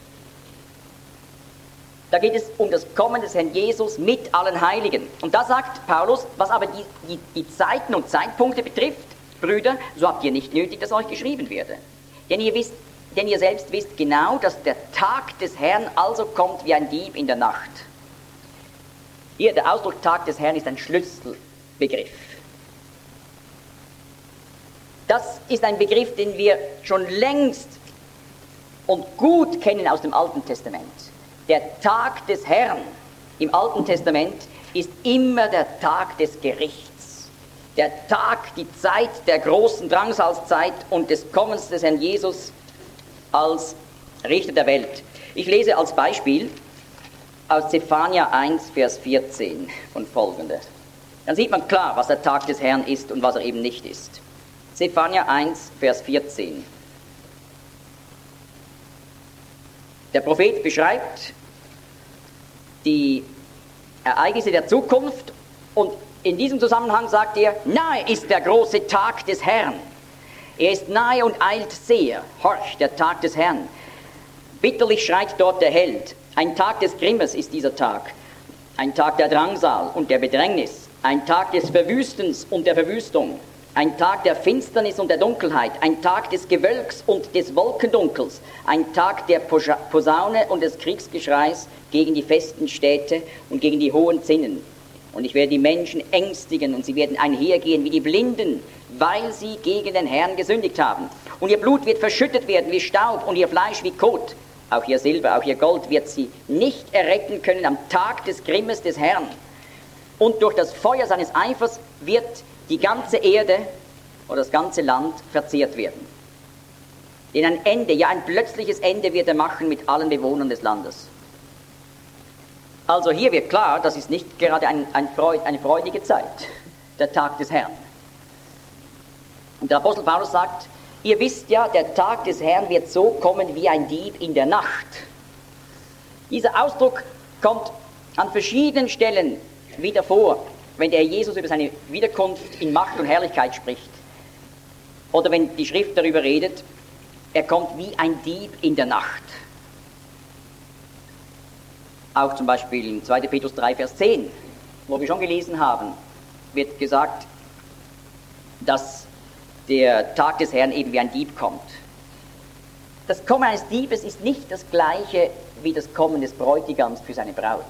Da geht es um das Kommen des Herrn Jesus mit allen Heiligen. Und da sagt Paulus, was aber die, die, die Zeiten und Zeitpunkte betrifft, Brüder, so habt ihr nicht nötig, dass euch geschrieben werde. Denn ihr wisst, denn ihr selbst wisst genau, dass der Tag des Herrn also kommt wie ein Dieb in der Nacht. Hier, der Ausdruck Tag des Herrn ist ein Schlüsselbegriff. Das ist ein Begriff, den wir schon längst und gut kennen aus dem Alten Testament. Der Tag des Herrn im Alten Testament ist immer der Tag des Gerichts. Der Tag, die Zeit der großen Drangsalzzeit und des Kommens des Herrn Jesus als Richter der Welt. Ich lese als Beispiel aus Zephania eins, Vers vierzehn und folgendes. Dann sieht man klar, was der Tag des Herrn ist und was er eben nicht ist. Zephania eins, Vers vierzehn. Der Prophet beschreibt die Ereignisse der Zukunft und in diesem Zusammenhang sagt er, nahe ist der große Tag des Herrn. Er ist nahe und eilt sehr. Horch, der Tag des Herrn. Bitterlich schreit dort der Held. Ein Tag des Grimmes ist dieser Tag. Ein Tag der Drangsal und der Bedrängnis. Ein Tag des Verwüstens und der Verwüstung. Ein Tag der Finsternis und der Dunkelheit, ein Tag des Gewölks und des Wolkendunkels, ein Tag der Posaune und des Kriegsgeschreis gegen die festen Städte und gegen die hohen Zinnen. Und ich werde die Menschen ängstigen und sie werden einhergehen wie die Blinden, weil sie gegen den Herrn gesündigt haben. Und ihr Blut wird verschüttet werden wie Staub und ihr Fleisch wie Kot. Auch ihr Silber, auch ihr Gold wird sie nicht erretten können am Tag des Grimmes des Herrn. Und durch das Feuer seines Eifers wird die ganze Erde oder das ganze Land verzehrt werden. Denn ein Ende, ja ein plötzliches Ende wird er machen mit allen Bewohnern des Landes. Also hier wird klar, das ist nicht gerade ein, ein Freud, eine freudige Zeit, der Tag des Herrn. Und der Apostel Paulus sagt, ihr wisst ja, der Tag des Herrn wird so kommen wie ein Dieb in der Nacht. Dieser Ausdruck kommt an verschiedenen Stellen wieder vor, wenn der Herr Jesus über seine Wiederkunft in Macht und Herrlichkeit spricht. Oder wenn die Schrift darüber redet, er kommt wie ein Dieb in der Nacht. Auch zum Beispiel in zweiter Petrus drei, Vers zehn, wo wir schon gelesen haben, wird gesagt, dass der Tag des Herrn eben wie ein Dieb kommt. das Kommen eines Diebes ist nicht das gleiche wie das Kommen des Bräutigams für seine Braut.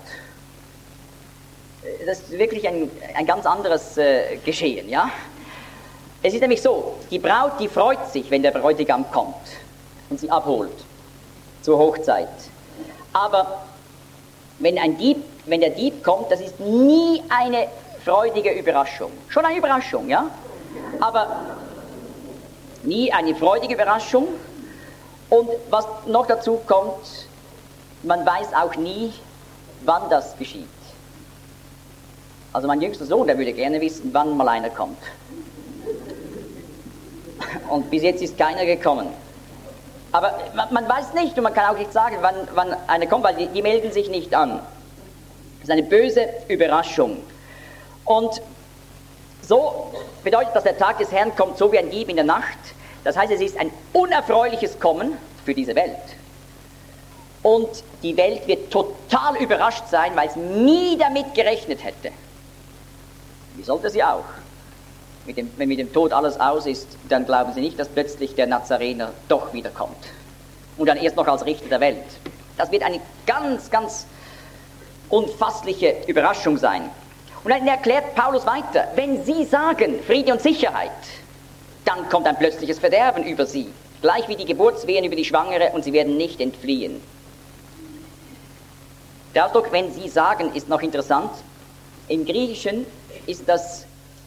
Das ist wirklich ein, ein ganz anderes äh, Geschehen, ja. Es ist nämlich so, die Braut, die freut sich, wenn der Bräutigam kommt und sie abholt zur Hochzeit. Aber wenn ein Dieb, wenn der Dieb kommt, das ist nie eine freudige Überraschung. Schon eine Überraschung, ja, aber nie eine freudige Überraschung. Und was noch dazu kommt, man weiß auch nie, wann das geschieht. Also mein jüngster Sohn, der würde gerne wissen, wann mal einer kommt. Und bis jetzt ist keiner gekommen. Aber man, man weiß nicht und man kann auch nicht sagen, wann, wann einer kommt, weil die, die melden sich nicht an. Das ist eine böse Überraschung. Und so bedeutet, dass der Tag des Herrn kommt, so wie ein Dieb in der Nacht. Das heißt, es ist ein unerfreuliches Kommen für diese Welt. Und die Welt wird total überrascht sein, weil es nie damit gerechnet hätte. Wie sollte sie auch? Mit dem, wenn mit dem Tod alles aus ist, dann glauben sie nicht, dass plötzlich der Nazarener doch wiederkommt. Und dann erst noch als Richter der Welt. Das wird eine ganz, ganz unfassliche Überraschung sein. Und dann erklärt Paulus weiter, wenn sie sagen Friede und Sicherheit, dann kommt ein plötzliches Verderben über sie, gleich wie die Geburtswehen über die Schwangere, und sie werden nicht entfliehen. Der Ausdruck, wenn sie sagen, ist noch interessant. Im Griechischen ist das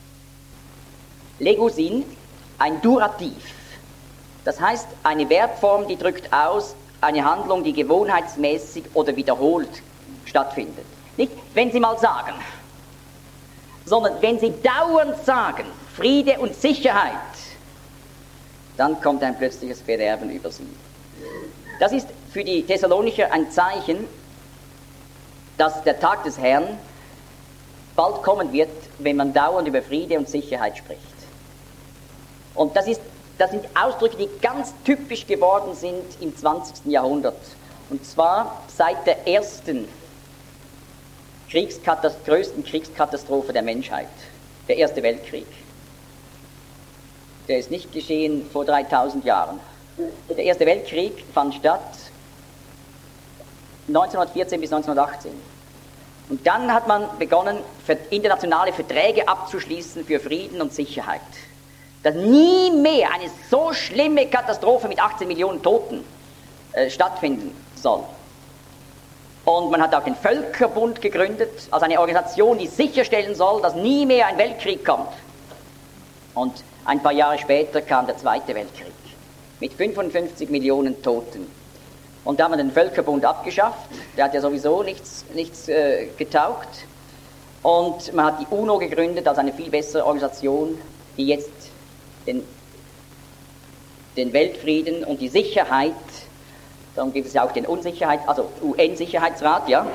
Legusin ein Durativ. Das heißt, eine Verbform, die drückt aus eine Handlung, die gewohnheitsmäßig oder wiederholt stattfindet. Nicht, wenn Sie mal sagen, sondern wenn Sie dauernd sagen, Friede und Sicherheit, dann kommt ein plötzliches Verderben über Sie. Das ist für die Thessalonicher ein Zeichen, dass der Tag des Herrn bald kommen wird, wenn man dauernd über Friede und Sicherheit spricht. Und das, ist, das sind Ausdrücke, die ganz typisch geworden sind im zwanzigsten Jahrhundert. Und zwar seit der ersten Kriegskatast- größten Kriegskatastrophe der Menschheit, der Erste Weltkrieg. Der ist nicht geschehen vor dreitausend Jahren. Der Erste Weltkrieg fand statt neunzehnhundertvierzehn bis neunzehnhundertachtzehn. Und dann hat man begonnen, internationale Verträge abzuschließen für Frieden und Sicherheit. Dass nie mehr eine so schlimme Katastrophe mit achtzehn Millionen Toten äh, stattfinden soll. Und man hat auch den Völkerbund gegründet, als eine Organisation, die sicherstellen soll, dass nie mehr ein Weltkrieg kommt. Und ein paar Jahre später kam der Zweite Weltkrieg mit fünfundfünfzig Millionen Toten. Und da haben wir den Völkerbund abgeschafft, der hat ja sowieso nichts, nichts äh, getaugt. Und man hat die UNO gegründet als eine viel bessere Organisation, die jetzt den, den Weltfrieden und die Sicherheit, darum gibt es ja auch den Unsicherheit, also U N-Sicherheitsrat, ja,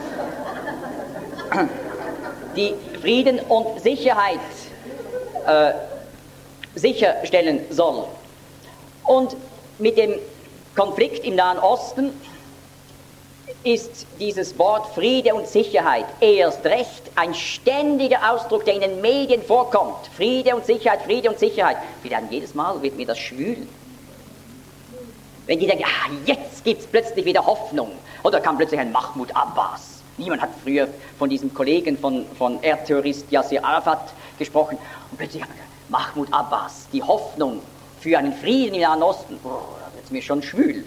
die Frieden und Sicherheit äh, sicherstellen soll. Und mit dem Konflikt im Nahen Osten ist dieses Wort Friede und Sicherheit erst recht ein ständiger Ausdruck, der in den Medien vorkommt. Friede und Sicherheit, Friede und Sicherheit. Wir dann jedes Mal wird mir das schwül. Wenn die denken, ah, jetzt gibt es plötzlich wieder Hoffnung. Oder kam plötzlich ein Mahmoud Abbas. Niemand hat früher von diesem Kollegen von, von R-Terrorist Yasser Arafat gesprochen. Und plötzlich hat man gesagt, Mahmoud Abbas, die Hoffnung für einen Frieden im Nahen Osten. Oh, da wird es mir schon schwül.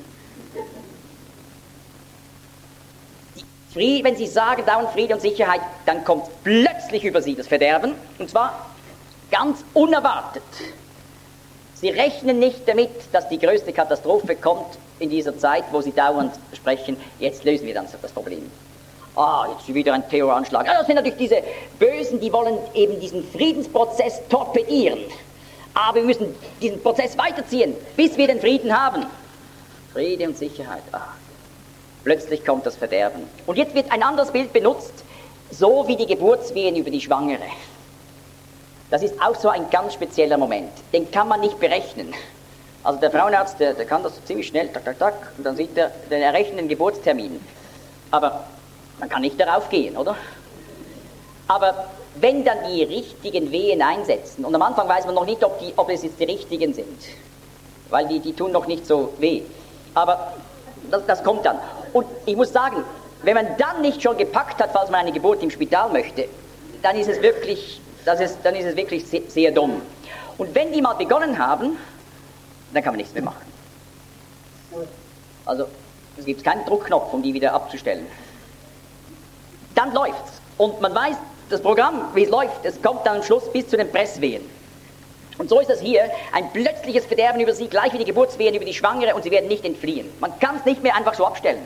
Frieden, wenn Sie sagen, dauernd Friede und Sicherheit, dann kommt plötzlich über Sie das Verderben, und zwar ganz unerwartet. Sie rechnen nicht damit, dass die größte Katastrophe kommt in dieser Zeit, wo Sie dauernd sprechen, jetzt lösen wir dann das Problem. Ah, jetzt ist wieder ein Terroranschlag. Ah, das sind natürlich diese Bösen, die wollen eben diesen Friedensprozess torpedieren. Aber wir müssen diesen Prozess weiterziehen, bis wir den Frieden haben. Friede und Sicherheit, ah. Plötzlich kommt das Verderben. Und jetzt wird ein anderes Bild benutzt, so wie die Geburtswehen über die Schwangere. Das ist auch so ein ganz spezieller Moment. Den kann man nicht berechnen. Also der Frauenarzt, der, der kann das ziemlich schnell, tak, tak, tak, und dann sieht er den errechneten Geburtstermin. Aber man kann nicht darauf gehen, oder? Aber wenn dann die richtigen Wehen einsetzen, und am Anfang weiß man noch nicht, ob, die, ob es jetzt die richtigen sind, weil die, die tun noch nicht so weh. Aber das, das kommt dann. Und ich muss sagen, wenn man dann nicht schon gepackt hat, falls man eine Geburt im Spital möchte, dann ist es wirklich, das ist, dann ist es wirklich sehr, sehr dumm. Und wenn die mal begonnen haben, dann kann man nichts mehr machen. Also es gibt keinen Druckknopf, um die wieder abzustellen. Dann läuft's. Und man weiß, das Programm, wie es läuft, es kommt dann am Schluss bis zu den Presswehen. Und so ist das hier, ein plötzliches Verderben über sie, gleich wie die Geburtswehen über die Schwangere, und sie werden nicht entfliehen. Man kann es nicht mehr einfach so abstellen.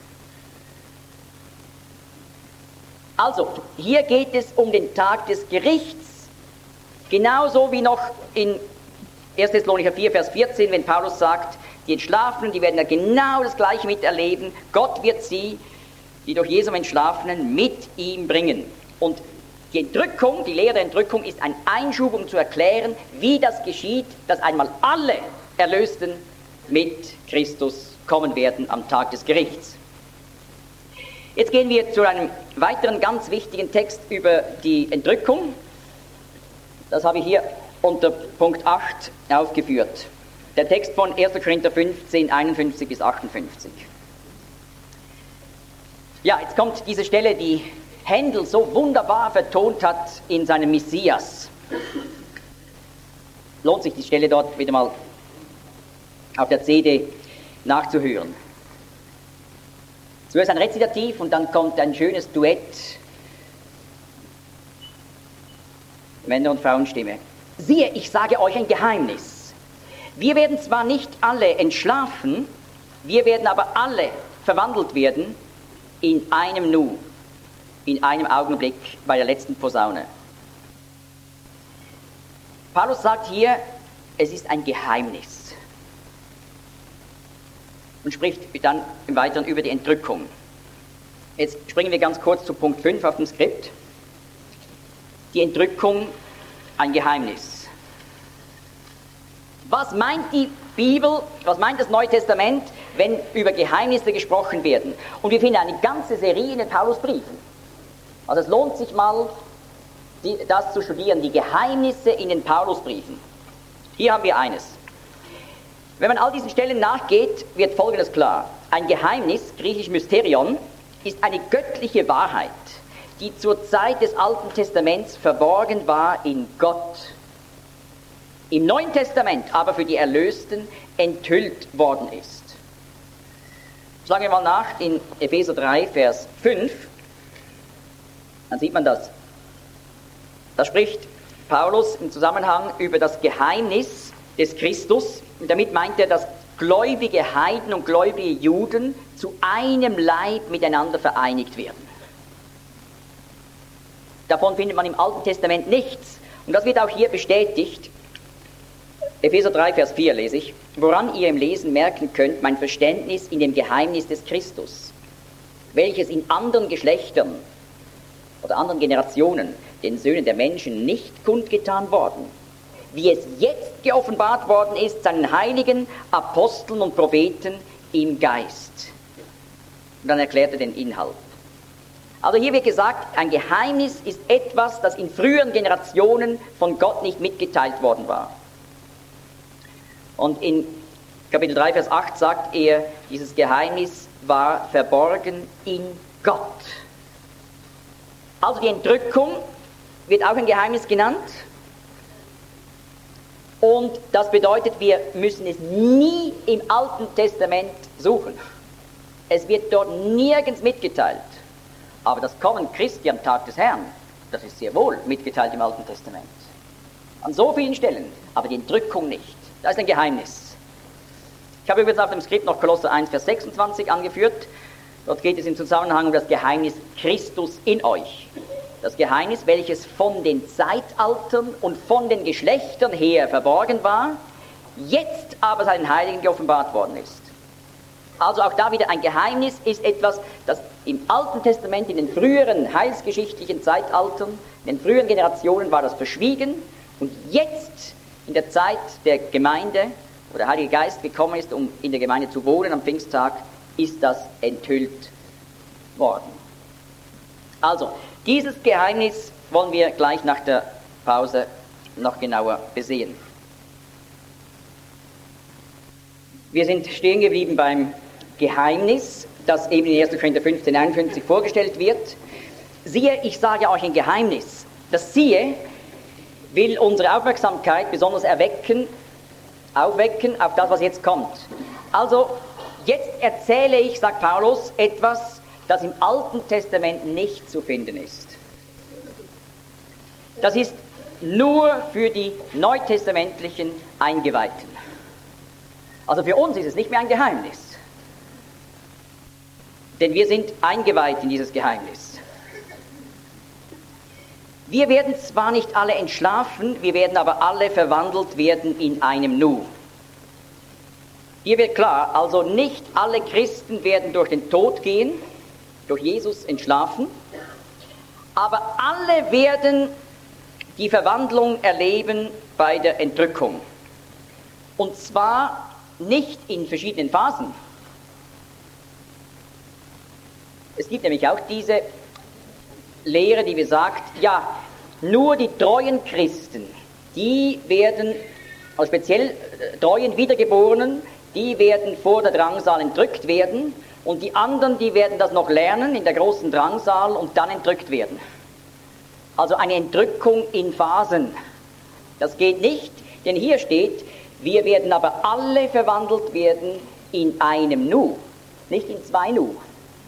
Also, hier geht es um den Tag des Gerichts, genauso wie noch in erster Thessalonicher vier, Vers vierzehn, wenn Paulus sagt, die Entschlafenen, die werden ja genau das Gleiche miterleben. Gott wird sie, die durch Jesum Entschlafenen, mit ihm bringen. Und die Entrückung, die Lehre der Entrückung ist ein Einschub, um zu erklären, wie das geschieht, dass einmal alle Erlösten mit Christus kommen werden am Tag des Gerichts. Jetzt gehen wir zu einem weiteren ganz wichtigen Text über die Entrückung. Das habe ich hier unter Punkt acht aufgeführt. Der Text von erster Korinther fünfzehn, einundfünfzig bis achtundfünfzig. Ja, jetzt kommt diese Stelle, die Händel so wunderbar vertont hat in seinem Messias. Lohnt sich die Stelle dort wieder mal auf der C D nachzuhören. Zuerst ein Rezitativ und dann kommt ein schönes Duett. Männer- und Frauenstimme. Siehe, ich sage euch ein Geheimnis. Wir werden zwar nicht alle entschlafen, wir werden aber alle verwandelt werden in einem Nu, in einem Augenblick bei der letzten Posaune. Paulus sagt hier, es ist ein Geheimnis. Und spricht dann im Weiteren über die Entrückung. Jetzt springen wir ganz kurz zu Punkt fünf auf dem Skript. Die Entrückung, ein Geheimnis. Was meint die Bibel, was meint das Neue Testament, wenn über Geheimnisse gesprochen werden? Und wir finden eine ganze Serie in den Paulusbriefen. Also es lohnt sich mal, die, das zu studieren, die Geheimnisse in den Paulusbriefen. Hier haben wir eines. Wenn man all diesen Stellen nachgeht, wird Folgendes klar. Ein Geheimnis, griechisch Mysterion, ist eine göttliche Wahrheit, die zur Zeit des Alten Testaments verborgen war in Gott. Im Neuen Testament aber für die Erlösten enthüllt worden ist. Schlagen wir mal nach in Epheser drei, Vers fünf. Dann sieht man das. Da spricht Paulus im Zusammenhang über das Geheimnis des Christus. Und damit meint er, dass gläubige Heiden und gläubige Juden zu einem Leib miteinander vereinigt werden. Davon findet man im Alten Testament nichts. Und das wird auch hier bestätigt. Epheser drei, Vers vier lese ich. Woran ihr im Lesen merken könnt, mein Verständnis in dem Geheimnis des Christus, welches in anderen Geschlechtern oder anderen Generationen den Söhnen der Menschen nicht kundgetan worden, wie es jetzt geoffenbart worden ist, seinen Heiligen, Aposteln und Propheten im Geist. Und dann erklärt er den Inhalt. Also hier wird gesagt, ein Geheimnis ist etwas, das in früheren Generationen von Gott nicht mitgeteilt worden war. Und in Kapitel drei, Vers acht sagt er, dieses Geheimnis war verborgen in Gott. Also die Entrückung wird auch ein Geheimnis genannt. Und das bedeutet, wir müssen es nie im Alten Testament suchen. Es wird dort nirgends mitgeteilt. Aber das Kommen Christi am Tag des Herrn, das ist sehr wohl mitgeteilt im Alten Testament. An so vielen Stellen, aber die Entrückung nicht. Das ist ein Geheimnis. Ich habe übrigens auf dem Skript noch Kolosser eins, Vers sechsundzwanzig angeführt. Dort geht es im Zusammenhang um das Geheimnis Christus in euch. Das Geheimnis, welches von den Zeitaltern und von den Geschlechtern her verborgen war, jetzt aber seinen Heiligen geoffenbart worden ist. Also auch da wieder ein Geheimnis ist etwas, das im Alten Testament, in den früheren heilsgeschichtlichen Zeitaltern, in den früheren Generationen war das verschwiegen und jetzt in der Zeit der Gemeinde, wo der Heilige Geist gekommen ist, um in der Gemeinde zu wohnen am Pfingsttag, ist das enthüllt worden. Also, dieses Geheimnis wollen wir gleich nach der Pause noch genauer besehen. Wir sind stehen geblieben beim Geheimnis, das eben in erster Korinther fünfzehn, einundfünfzig vorgestellt wird. Siehe, ich sage euch ein Geheimnis. Das Siehe will unsere Aufmerksamkeit besonders erwecken, aufwecken auf das, was jetzt kommt. Also, jetzt erzähle ich, sagt Paulus, etwas, das im Alten Testament nicht zu finden ist. Das ist nur für die neutestamentlichen Eingeweihten. Also für uns ist es nicht mehr ein Geheimnis. Denn wir sind eingeweiht in dieses Geheimnis. Wir werden zwar nicht alle entschlafen, wir werden aber alle verwandelt werden in einem Nu. Hier wird klar, also nicht alle Christen werden durch den Tod gehen, durch Jesus entschlafen, aber alle werden die Verwandlung erleben bei der Entrückung. Und zwar nicht in verschiedenen Phasen. Es gibt nämlich auch diese Lehre, die besagt, ja, nur die treuen Christen, die werden, also speziell äh, treuen Wiedergeborenen, die werden vor der Drangsal entrückt werden und die anderen, die werden das noch lernen in der großen Drangsal und dann entrückt werden. Also eine Entrückung in Phasen. Das geht nicht, denn hier steht, wir werden aber alle verwandelt werden in einem Nu, nicht in zwei Nu.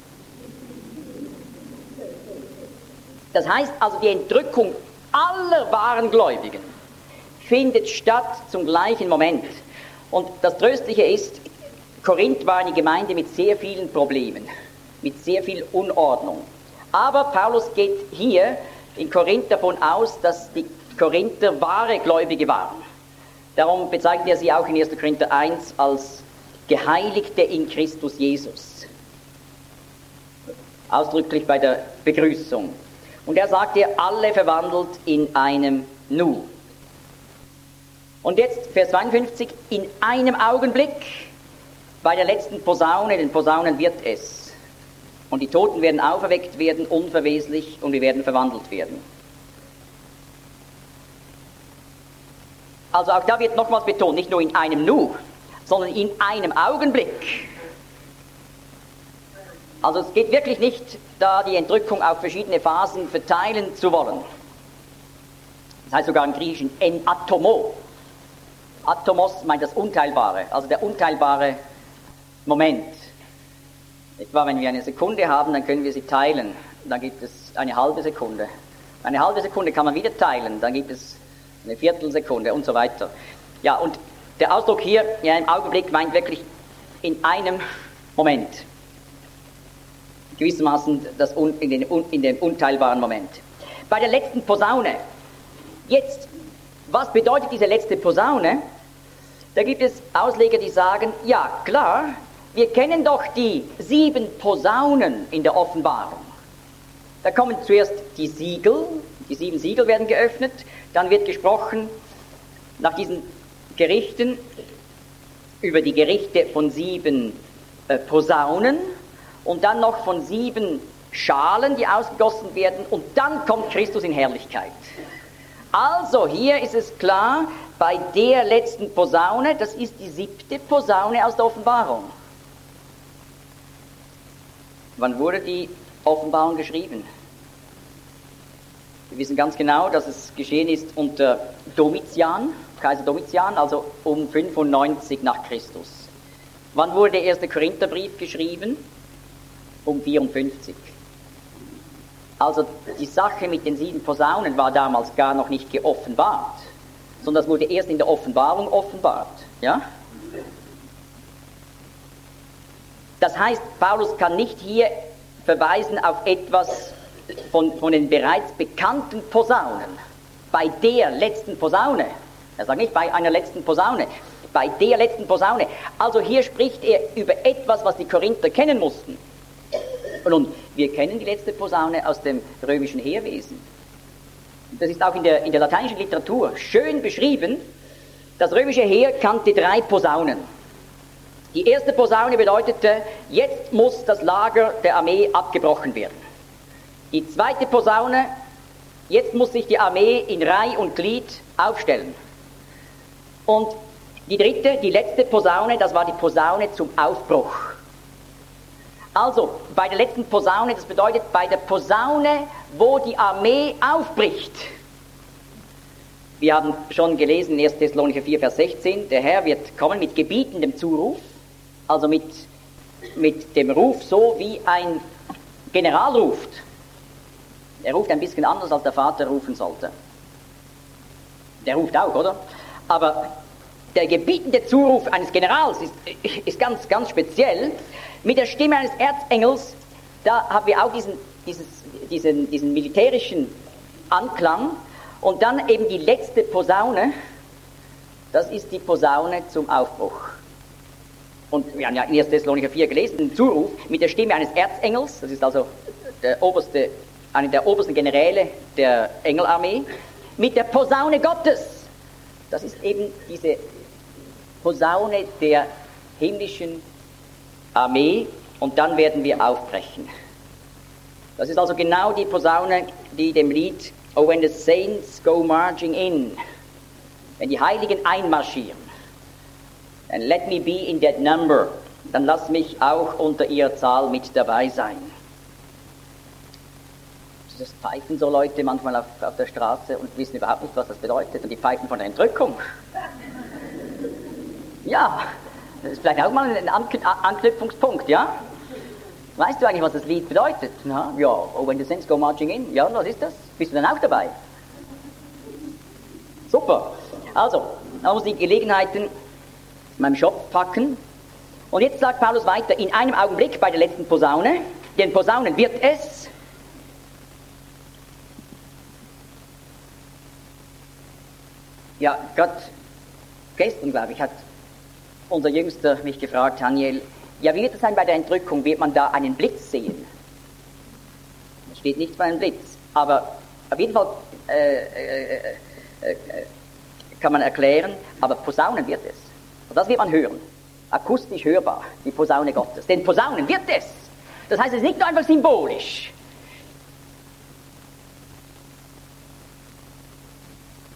Das heißt also, die Entrückung aller wahren Gläubigen findet statt zum gleichen Moment. Und das Tröstliche ist, Korinth war eine Gemeinde mit sehr vielen Problemen, mit sehr viel Unordnung. Aber Paulus geht hier in Korinth davon aus, dass die Korinther wahre Gläubige waren. Darum bezeichnet er sie auch in erster Korinther eins als Geheiligte in Christus Jesus. Ausdrücklich bei der Begrüßung. Und er sagt ihr, alle verwandelt in einem Nu. Und jetzt Vers zweiundfünfzig, in einem Augenblick, bei der letzten Posaune, den Posaunen wird es. Und die Toten werden auferweckt werden, unverweslich, und wir werden verwandelt werden. Also auch da wird nochmals betont, nicht nur in einem Nu, sondern in einem Augenblick. Also es geht wirklich nicht, da die Entrückung auf verschiedene Phasen verteilen zu wollen. Das heißt sogar im Griechischen en atomo. Atomos meint das Unteilbare, also der unteilbare Moment. Etwa wenn wir eine Sekunde haben, dann können wir sie teilen. Dann gibt es eine halbe Sekunde. Eine halbe Sekunde kann man wieder teilen, dann gibt es eine Viertelsekunde und so weiter. Ja, und der Ausdruck hier in einem Augenblick meint wirklich in einem Moment. Gewissermaßen das un, in, den, in dem unteilbaren Moment. Bei der letzten Posaune. Jetzt, was bedeutet diese letzte Posaune? Da gibt es Ausleger, die sagen, ja klar, wir kennen doch die sieben Posaunen in der Offenbarung. Da kommen zuerst die Siegel, die sieben Siegel werden geöffnet, dann wird gesprochen nach diesen Gerichten über die Gerichte von sieben äh, Posaunen und dann noch von sieben Schalen, die ausgegossen werden, und dann kommt Christus in Herrlichkeit. Also hier ist es klar, bei der letzten Posaune, das ist die siebte Posaune aus der Offenbarung. Wann wurde die Offenbarung geschrieben? Wir wissen ganz genau, dass es geschehen ist unter Domitian, Kaiser Domitian, also um fünfundneunzig nach Christus. Wann wurde der erste Korintherbrief geschrieben? Um vierundfünfzig. Also die Sache mit den sieben Posaunen war damals gar noch nicht geoffenbart, sondern das wurde erst in der Offenbarung offenbart. Ja? Das heißt, Paulus kann nicht hier verweisen auf etwas von, von den bereits bekannten Posaunen. Bei der letzten Posaune. Er sagt nicht bei einer letzten Posaune. Bei der letzten Posaune. Also hier spricht er über etwas, was die Korinther kennen mussten. Und wir kennen die letzte Posaune aus dem römischen Heerwesen. Das ist auch in der, in der lateinischen Literatur schön beschrieben. Das römische Heer kannte drei Posaunen. Die erste Posaune bedeutete, jetzt muss das Lager der Armee abgebrochen werden. Die zweite Posaune, jetzt muss sich die Armee in Reih und Glied aufstellen. Und Die dritte, die letzte Posaune, das war die Posaune zum Aufbruch. Also, bei der letzten Posaune, das bedeutet bei der Posaune, wo die Armee aufbricht. Wir haben schon gelesen in erster Thessalonicher vier, Vers sechzehn, der Herr wird kommen mit gebietendem Zuruf, also mit, mit dem Ruf so, wie ein General ruft. Er ruft ein bisschen anders, als der Vater rufen sollte. Der ruft auch, oder? Aber der gebietende Zuruf eines Generals ist, ist ganz, ganz speziell. Mit der Stimme eines Erzengels, da haben wir auch diesen, dieses, diesen, diesen militärischen Anklang. Und dann eben die letzte Posaune, das ist die Posaune zum Aufbruch. Und wir haben ja in erster Thessalonicher vier gelesen, den Zuruf mit der Stimme eines Erzengels, das ist also der oberste, eine der obersten Generäle der Engelarmee, mit der Posaune Gottes. Das ist eben diese Posaune der himmlischen Armee, und dann werden wir aufbrechen. Das ist also genau die Posaune, die dem Lied Oh, when the saints go marching in, wenn die Heiligen einmarschieren, then let me be in that number, dann lass mich auch unter ihrer Zahl mit dabei sein. Das pfeifen so Leute manchmal auf, auf der Straße und wissen überhaupt nicht, was das bedeutet, und die pfeifen von der Entrückung. Ja, das ist vielleicht auch mal ein Anknüpfungspunkt, ja? Weißt du eigentlich, was das Lied bedeutet? Na, ja, oh, when the saints go marching in. Ja, was ist das? Bist du dann auch dabei? Super. Also, da muss ich die Gelegenheiten in meinem Schopf packen. Und jetzt sagt Paulus weiter, in einem Augenblick bei der letzten Posaune, den Posaunen wird es ja, gerade gestern, glaube ich, hat unser Jüngster mich gefragt, Daniel, ja, wie wird es sein bei der Entrückung? Wird man da einen Blitz sehen? Es steht nicht für einen Blitz, aber auf jeden Fall äh, äh, äh, kann man erklären, aber Posaunen wird es. Und das wird man hören. Akustisch hörbar, die Posaune Gottes. Denn Posaunen wird es. Das heißt, es ist nicht nur einfach symbolisch.